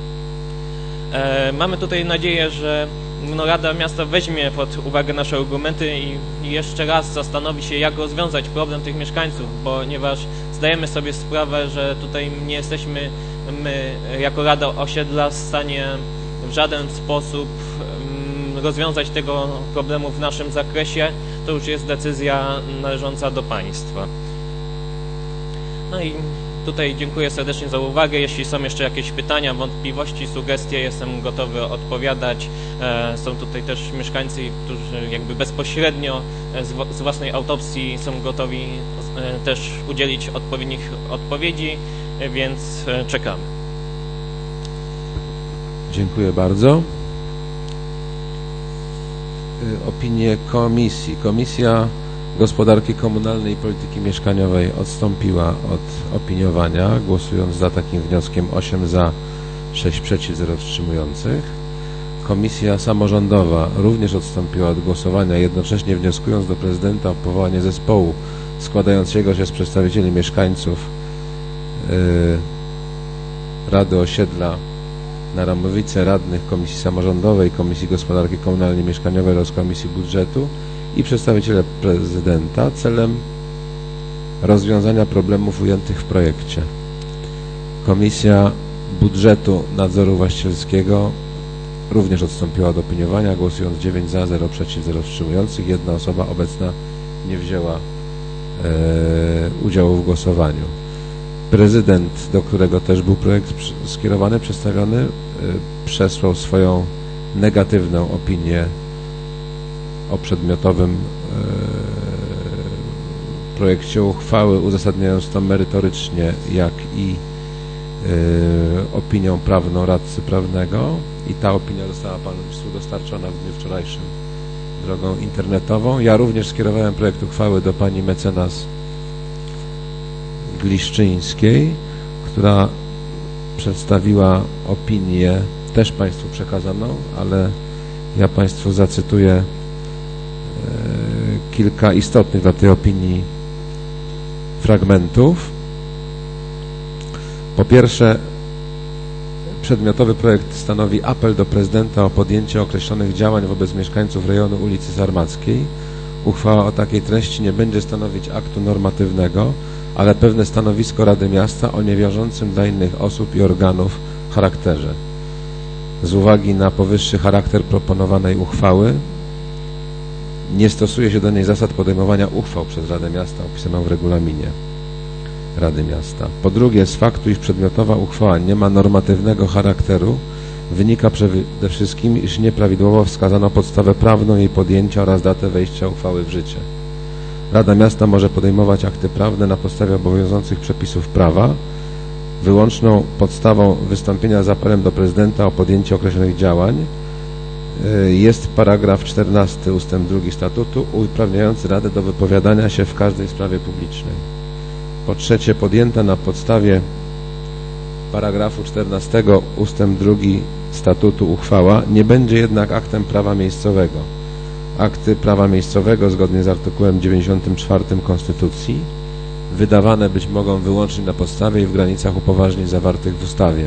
Mamy tutaj nadzieję, że Rada Miasta weźmie pod uwagę nasze argumenty i jeszcze raz zastanowi się, jak rozwiązać problem tych mieszkańców, ponieważ zdajemy sobie sprawę, że tutaj nie jesteśmy my jako Rada Osiedla w stanie w żaden sposób rozwiązać tego problemu w naszym zakresie, to już jest decyzja należąca do państwa. No i tutaj dziękuję serdecznie za uwagę. Jeśli są jeszcze jakieś pytania, wątpliwości, sugestie, jestem gotowy odpowiadać. Są tutaj też mieszkańcy, którzy jakby bezpośrednio z własnej autopsji są gotowi też udzielić odpowiednich odpowiedzi, więc czekamy. Dziękuję bardzo. Opinie komisji. Komisja Gospodarki Komunalnej i Polityki Mieszkaniowej odstąpiła od opiniowania, głosując za takim wnioskiem 8 za, 6 przeciw, 0 wstrzymujących. Komisja Samorządowa również odstąpiła od głosowania, jednocześnie wnioskując do prezydenta o powołanie zespołu składającego się z przedstawicieli mieszkańców Rady Osiedla na Ramowice, radnych Komisji Samorządowej, Komisji Gospodarki Komunalnej i Mieszkaniowej oraz Komisji Budżetu i przedstawiciele prezydenta celem rozwiązania problemów ujętych w projekcie. Komisja Budżetu Nadzoru Właścicielskiego również odstąpiła od opiniowania, głosując 9 za, 0 przeciw, 0 wstrzymujących. Jedna osoba obecna nie wzięła udziału w głosowaniu. Prezydent, do którego też był projekt skierowany, przedstawiony, przesłał swoją negatywną opinię o przedmiotowym projekcie uchwały, uzasadniając to merytorycznie, jak i opinią prawną radcy prawnego, i ta opinia została Państwu dostarczona w dniu wczorajszym drogą internetową. Ja również skierowałem projekt uchwały do pani mecenas Gliszczyńskiej, która przedstawiła opinię, też Państwu przekazaną, ale ja Państwu zacytuję kilka istotnych dla tej opinii fragmentów. Po pierwsze, przedmiotowy projekt stanowi apel do prezydenta o podjęcie określonych działań wobec mieszkańców rejonu ulicy Sarmackiej. Uchwała o takiej treści nie będzie stanowić aktu normatywnego, ale pewne stanowisko Rady Miasta o niewiążącym dla innych osób i organów charakterze. Z uwagi na powyższy charakter proponowanej uchwały nie stosuje się do niej zasad podejmowania uchwał przez Radę Miasta opisaną w regulaminie Rady Miasta. Po drugie, z faktu, iż przedmiotowa uchwała nie ma normatywnego charakteru, wynika przede wszystkim, iż nieprawidłowo wskazano podstawę prawną jej podjęcia oraz datę wejścia uchwały w życie. Rada Miasta może podejmować akty prawne na podstawie obowiązujących przepisów prawa. Wyłączną podstawą wystąpienia z apelem do prezydenta o podjęcie określonych działań jest paragraf 14 ustęp 2 statutu uprawniający Radę do wypowiadania się w każdej sprawie publicznej. Po trzecie, podjęta na podstawie paragrafu 14 ustęp 2 statutu uchwała nie będzie jednak aktem prawa miejscowego. Akty prawa miejscowego zgodnie z artykułem 94 Konstytucji wydawane być mogą wyłącznie na podstawie i w granicach upoważnień zawartych w ustawie.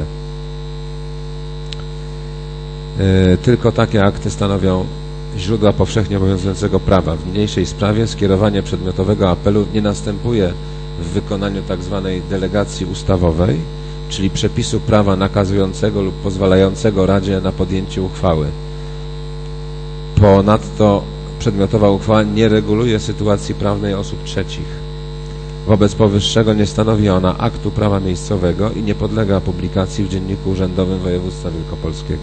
Tylko takie akty stanowią źródła powszechnie obowiązującego prawa. W niniejszej sprawie skierowanie przedmiotowego apelu nie następuje w wykonaniu tzw. delegacji ustawowej, czyli przepisu prawa nakazującego lub pozwalającego Radzie na podjęcie uchwały. Ponadto przedmiotowa uchwała nie reguluje sytuacji prawnej osób trzecich. Wobec powyższego nie stanowi ona aktu prawa miejscowego i nie podlega publikacji w Dzienniku Urzędowym Województwa Wielkopolskiego.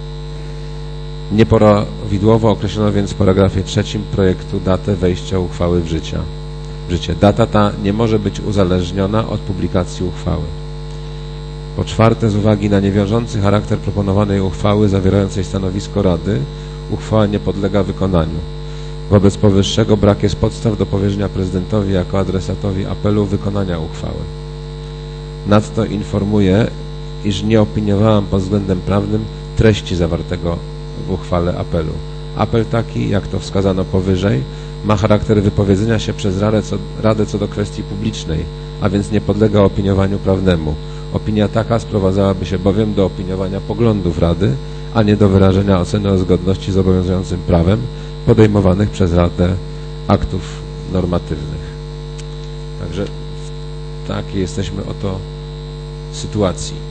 Nieprawidłowo określono więc w paragrafie 3 projektu datę wejścia uchwały w życie. Data ta nie może być uzależniona od publikacji uchwały. Po czwarte, z uwagi na niewiążący charakter proponowanej uchwały zawierającej stanowisko Rady, uchwała nie podlega wykonaniu. Wobec powyższego brak jest podstaw do powierzenia prezydentowi jako adresatowi apelu wykonania uchwały. Nadto informuję, iż nie opiniowałam pod względem prawnym treści zawartego w uchwale apelu. Apel taki, jak to wskazano powyżej, ma charakter wypowiedzenia się przez Radę co do kwestii publicznej, a więc nie podlega opiniowaniu prawnemu. Opinia taka sprowadzałaby się bowiem do opiniowania poglądów Rady, a nie do wyrażenia oceny o zgodności z obowiązującym prawem podejmowanych przez Radę aktów normatywnych. Także w takiej jesteśmy oto sytuacji.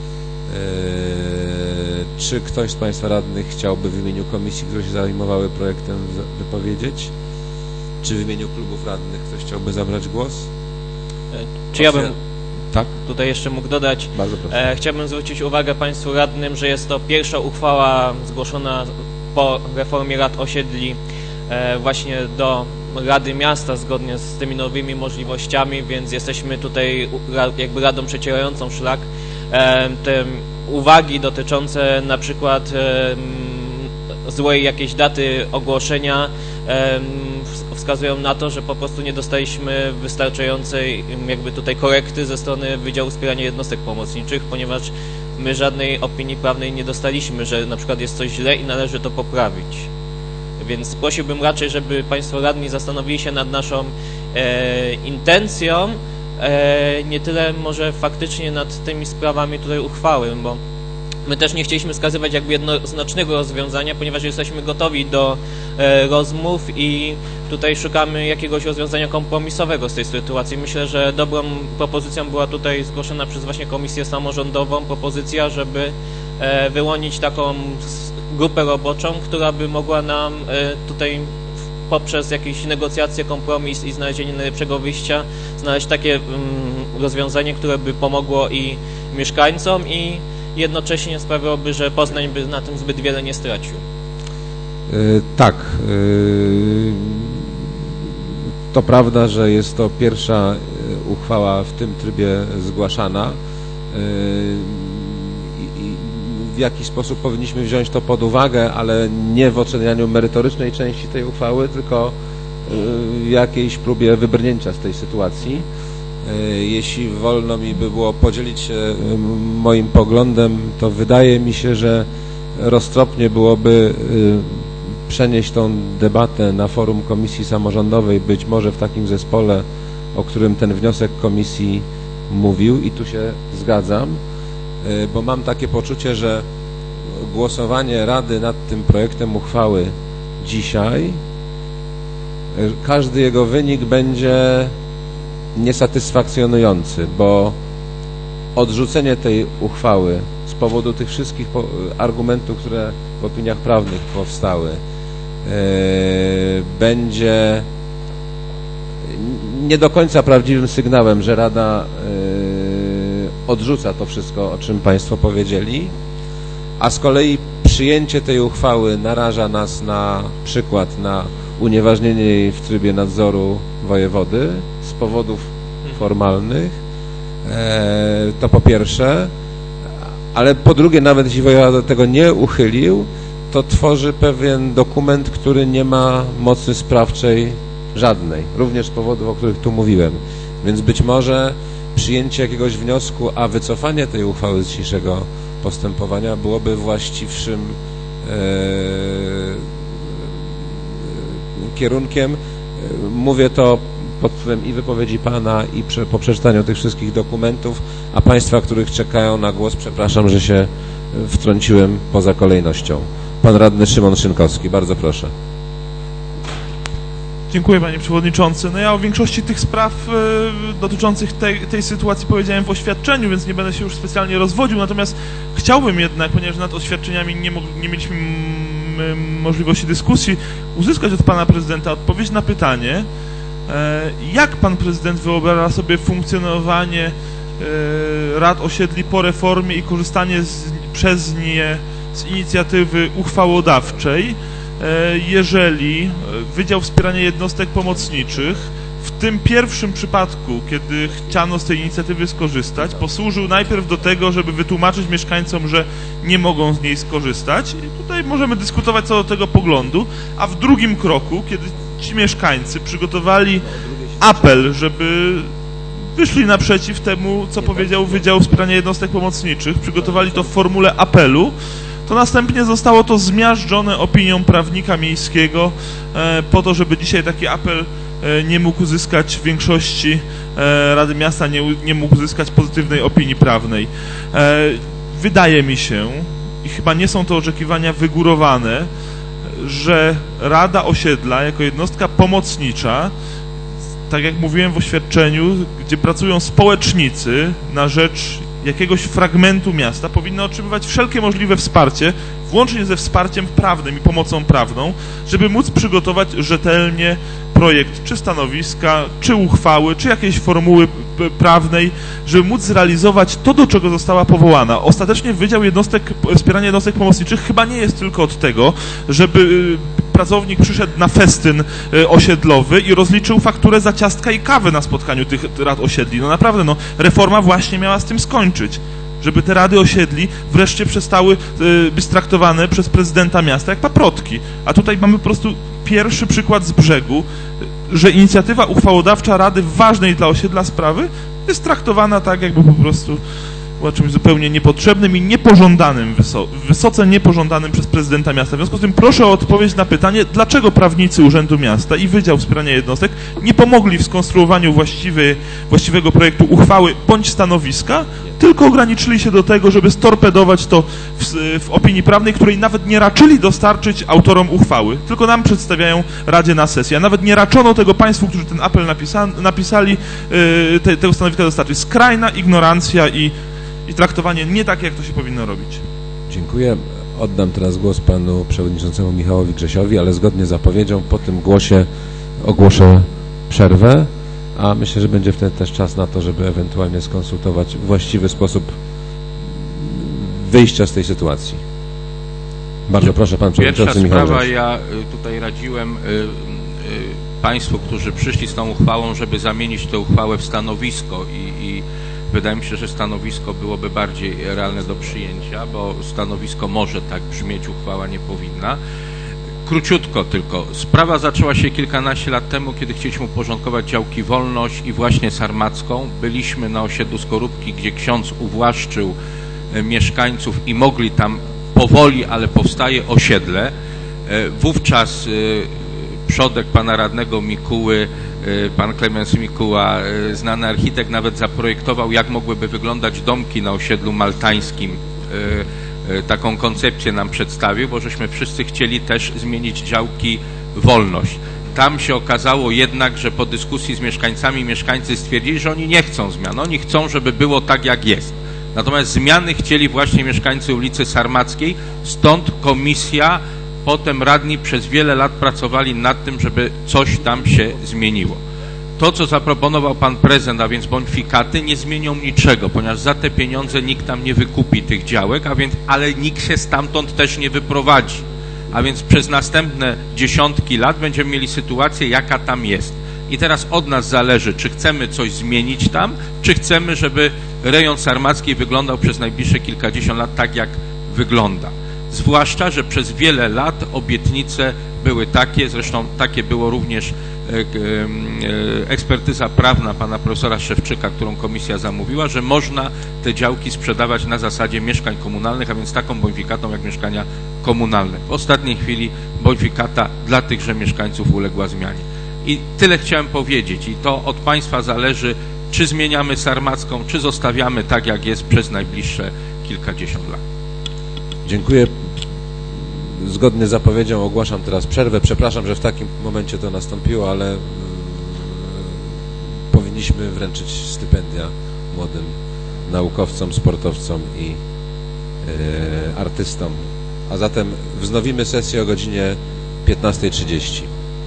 Czy ktoś z Państwa radnych chciałby w imieniu komisji, które się zajmowały projektem, wypowiedzieć? Czy w imieniu klubów radnych ktoś chciałby zabrać głos? Czy ja bym tak? tutaj jeszcze mógł dodać? Bardzo proszę. Chciałbym zwrócić uwagę Państwu radnym, że jest to pierwsza uchwała zgłoszona po reformie rad osiedli właśnie do Rady Miasta zgodnie z tymi nowymi możliwościami, więc jesteśmy tutaj jakby radą przecierającą szlak. Te uwagi dotyczące na przykład złej jakiejś daty ogłoszenia wskazują na to, że po prostu nie dostaliśmy wystarczającej jakby tutaj korekty ze strony Wydziału Wspierania Jednostek Pomocniczych, ponieważ my żadnej opinii prawnej nie dostaliśmy, że na przykład jest coś źle i należy to poprawić. Więc prosiłbym raczej, żeby Państwo radni zastanowili się nad naszą intencją, nie tyle może faktycznie nad tymi sprawami tutaj uchwały, bo my też nie chcieliśmy wskazywać jakby jednoznacznego rozwiązania, ponieważ jesteśmy gotowi do rozmów i tutaj szukamy jakiegoś rozwiązania kompromisowego z tej sytuacji. Myślę, że dobrą propozycją była tutaj zgłoszona przez właśnie Komisję Samorządową propozycja, żeby wyłonić taką grupę roboczą, która by mogła nam tutaj poprzez jakieś negocjacje, kompromis i znalezienie najlepszego wyjścia znaleźć takie rozwiązanie, które by pomogło i mieszkańcom i jednocześnie sprawiałoby, że Poznań by na tym zbyt wiele nie stracił. Tak. To prawda, że jest to pierwsza uchwała w tym trybie zgłaszana i w jaki sposób powinniśmy wziąć to pod uwagę, ale nie w ocenianiu merytorycznej części tej uchwały, tylko w jakiejś próbie wybrnięcia z tej sytuacji. Jeśli wolno mi by było podzielić się moim poglądem, to wydaje mi się, że roztropnie byłoby przenieść tą debatę na forum Komisji Samorządowej, być może w takim zespole, o którym ten wniosek komisji mówił, i tu się zgadzam, bo mam takie poczucie, że głosowanie Rady nad tym projektem uchwały dzisiaj, każdy jego wynik będzie niesatysfakcjonujący, bo odrzucenie tej uchwały z powodu tych wszystkich argumentów, które w opiniach prawnych powstały, będzie nie do końca prawdziwym sygnałem, że Rada odrzuca to wszystko, o czym Państwo powiedzieli, a z kolei przyjęcie tej uchwały naraża nas na przykład na unieważnienie jej w trybie nadzoru wojewody z powodów formalnych, to po pierwsze, ale po drugie, nawet jeśli wojewoda tego nie uchylił, to tworzy pewien dokument, który nie ma mocy sprawczej żadnej, również z powodów, o których tu mówiłem. Więc być może przyjęcie jakiegoś wniosku, a wycofanie tej uchwały z dzisiejszego postępowania byłoby właściwszym kierunkiem. Mówię to pod wpływem i wypowiedzi Pana, i po przeczytaniu tych wszystkich dokumentów, a Państwa, których czekają na głos, przepraszam, że się wtrąciłem poza kolejnością. Pan Radny Szymon Szynkowski, bardzo proszę. Dziękuję, Panie Przewodniczący. No ja o większości tych spraw dotyczących tej sytuacji powiedziałem w oświadczeniu, więc nie będę się już specjalnie rozwodził, natomiast chciałbym jednak, ponieważ nad oświadczeniami nie mieliśmy możliwości dyskusji, uzyskać od Pana Prezydenta odpowiedź na pytanie, jak Pan Prezydent wyobraża sobie funkcjonowanie rad osiedli po reformie i korzystanie przez nie z inicjatywy uchwałodawczej, jeżeli Wydział Wspierania Jednostek Pomocniczych w tym pierwszym przypadku, kiedy chciano z tej inicjatywy skorzystać, posłużył najpierw do tego, żeby wytłumaczyć mieszkańcom, że nie mogą z niej skorzystać. I tutaj możemy dyskutować co do tego poglądu, a w drugim kroku, kiedy ci mieszkańcy przygotowali apel, żeby wyszli naprzeciw temu, co powiedział Wydział Wspierania Jednostek Pomocniczych, przygotowali to w formule apelu, to następnie zostało to zmiażdżone opinią prawnika miejskiego po to, żeby dzisiaj taki apel nie mógł uzyskać większości Rady Miasta, nie mógł uzyskać pozytywnej opinii prawnej. Wydaje mi się, i chyba nie są to oczekiwania wygórowane, że Rada Osiedla jako jednostka pomocnicza, tak jak mówiłem w oświadczeniu, gdzie pracują społecznicy na rzecz jakiegoś fragmentu miasta powinny otrzymywać wszelkie możliwe wsparcie, włącznie ze wsparciem prawnym i pomocą prawną, żeby móc przygotować rzetelnie projekt czy stanowiska, czy uchwały, czy jakiejś formuły prawnej, żeby móc zrealizować to, do czego została powołana. Ostatecznie Wydział Wspierania Jednostek Pomocniczych chyba nie jest tylko od tego, żeby pracownik przyszedł na festyn osiedlowy i rozliczył fakturę za ciastka i kawę na spotkaniu tych rad osiedli. No naprawdę, no, reforma właśnie miała z tym skończyć, żeby te rady osiedli wreszcie przestały być traktowane przez prezydenta miasta jak paprotki. A tutaj mamy po prostu pierwszy przykład z brzegu, że inicjatywa uchwałodawcza rady w ważnej dla osiedla sprawy jest traktowana tak, jakby po prostu była czymś zupełnie niepotrzebnym i niepożądanym, wysoce niepożądanym przez prezydenta miasta. W związku z tym proszę o odpowiedź na pytanie, dlaczego prawnicy Urzędu Miasta i Wydział Wspierania Jednostek nie pomogli w skonstruowaniu właściwego projektu uchwały bądź stanowiska, tylko ograniczyli się do tego, żeby storpedować to w opinii prawnej, której nawet nie raczyli dostarczyć autorom uchwały, tylko nam przedstawiają Radzie na sesję. A nawet nie raczono tego państwu, którzy ten apel napisali, tego stanowiska dostarczyć. Skrajna ignorancja i traktowanie nie tak, jak to się powinno robić. Dziękuję. Oddam teraz głos panu przewodniczącemu Michałowi Grzesiowi, ale zgodnie z zapowiedzią po tym głosie ogłoszę przerwę, a myślę, że będzie wtedy też czas na to, żeby ewentualnie skonsultować właściwy sposób wyjścia z tej sytuacji. Bardzo proszę, pan przewodniczący Michał Grześ. Pierwsza sprawa, ja tutaj radziłem państwu, którzy przyszli z tą uchwałą, żeby zamienić tę uchwałę w stanowisko i wydaje mi się, że stanowisko byłoby bardziej realne do przyjęcia, bo stanowisko może tak brzmieć, uchwała nie powinna. Króciutko tylko. Sprawa zaczęła się kilkanaście lat temu, kiedy chcieliśmy uporządkować działki Wolność i właśnie Sarmacką. Byliśmy na osiedlu Skorupki, gdzie ksiądz uwłaszczył mieszkańców i mogli tam powoli, ale powstaje osiedle. Wówczas przodek pana radnego Mikuły, pan Klemens Mikuła, znany architekt, nawet zaprojektował, jak mogłyby wyglądać domki na osiedlu maltańskim. Taką koncepcję nam przedstawił, bo żeśmy wszyscy chcieli też zmienić działki Wolność. Tam się okazało jednak, że po dyskusji z mieszkańcami mieszkańcy stwierdzili, że oni nie chcą zmian. Oni chcą, żeby było tak, jak jest. Natomiast zmiany chcieli właśnie mieszkańcy ulicy Sarmackiej, stąd komisja, potem radni przez wiele lat pracowali nad tym, żeby coś tam się zmieniło. To, co zaproponował pan prezydent, a więc bonifikaty, nie zmienią niczego, ponieważ za te pieniądze nikt tam nie wykupi tych działek, ale nikt się stamtąd też nie wyprowadzi. A więc przez następne dziesiątki lat będziemy mieli sytuację, jaka tam jest. I teraz od nas zależy, czy chcemy coś zmienić tam, czy chcemy, żeby rejon Sarmackiej wyglądał przez najbliższe kilkadziesiąt lat tak, jak wygląda. Zwłaszcza, że przez wiele lat obietnice były takie, zresztą takie było również ekspertyza prawna pana profesora Szewczyka, którą komisja zamówiła, że można te działki sprzedawać na zasadzie mieszkań komunalnych, a więc taką bonifikatą jak mieszkania komunalne. W ostatniej chwili bonifikata dla tychże mieszkańców uległa zmianie. I tyle chciałem powiedzieć i to od państwa zależy, czy zmieniamy Sarmacką, czy zostawiamy tak, jak jest przez najbliższe kilkadziesiąt lat. Dziękuję. Zgodnie z zapowiedzią ogłaszam teraz przerwę. Przepraszam, że w takim momencie to nastąpiło, ale powinniśmy wręczyć stypendia młodym naukowcom, sportowcom i artystom. A zatem wznowimy sesję o godzinie 15:30.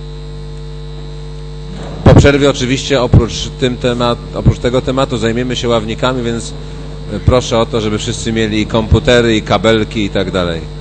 Po przerwie oczywiście oprócz tego tematu zajmiemy się ławnikami, więc proszę o to, żeby wszyscy mieli komputery i kabelki i tak dalej.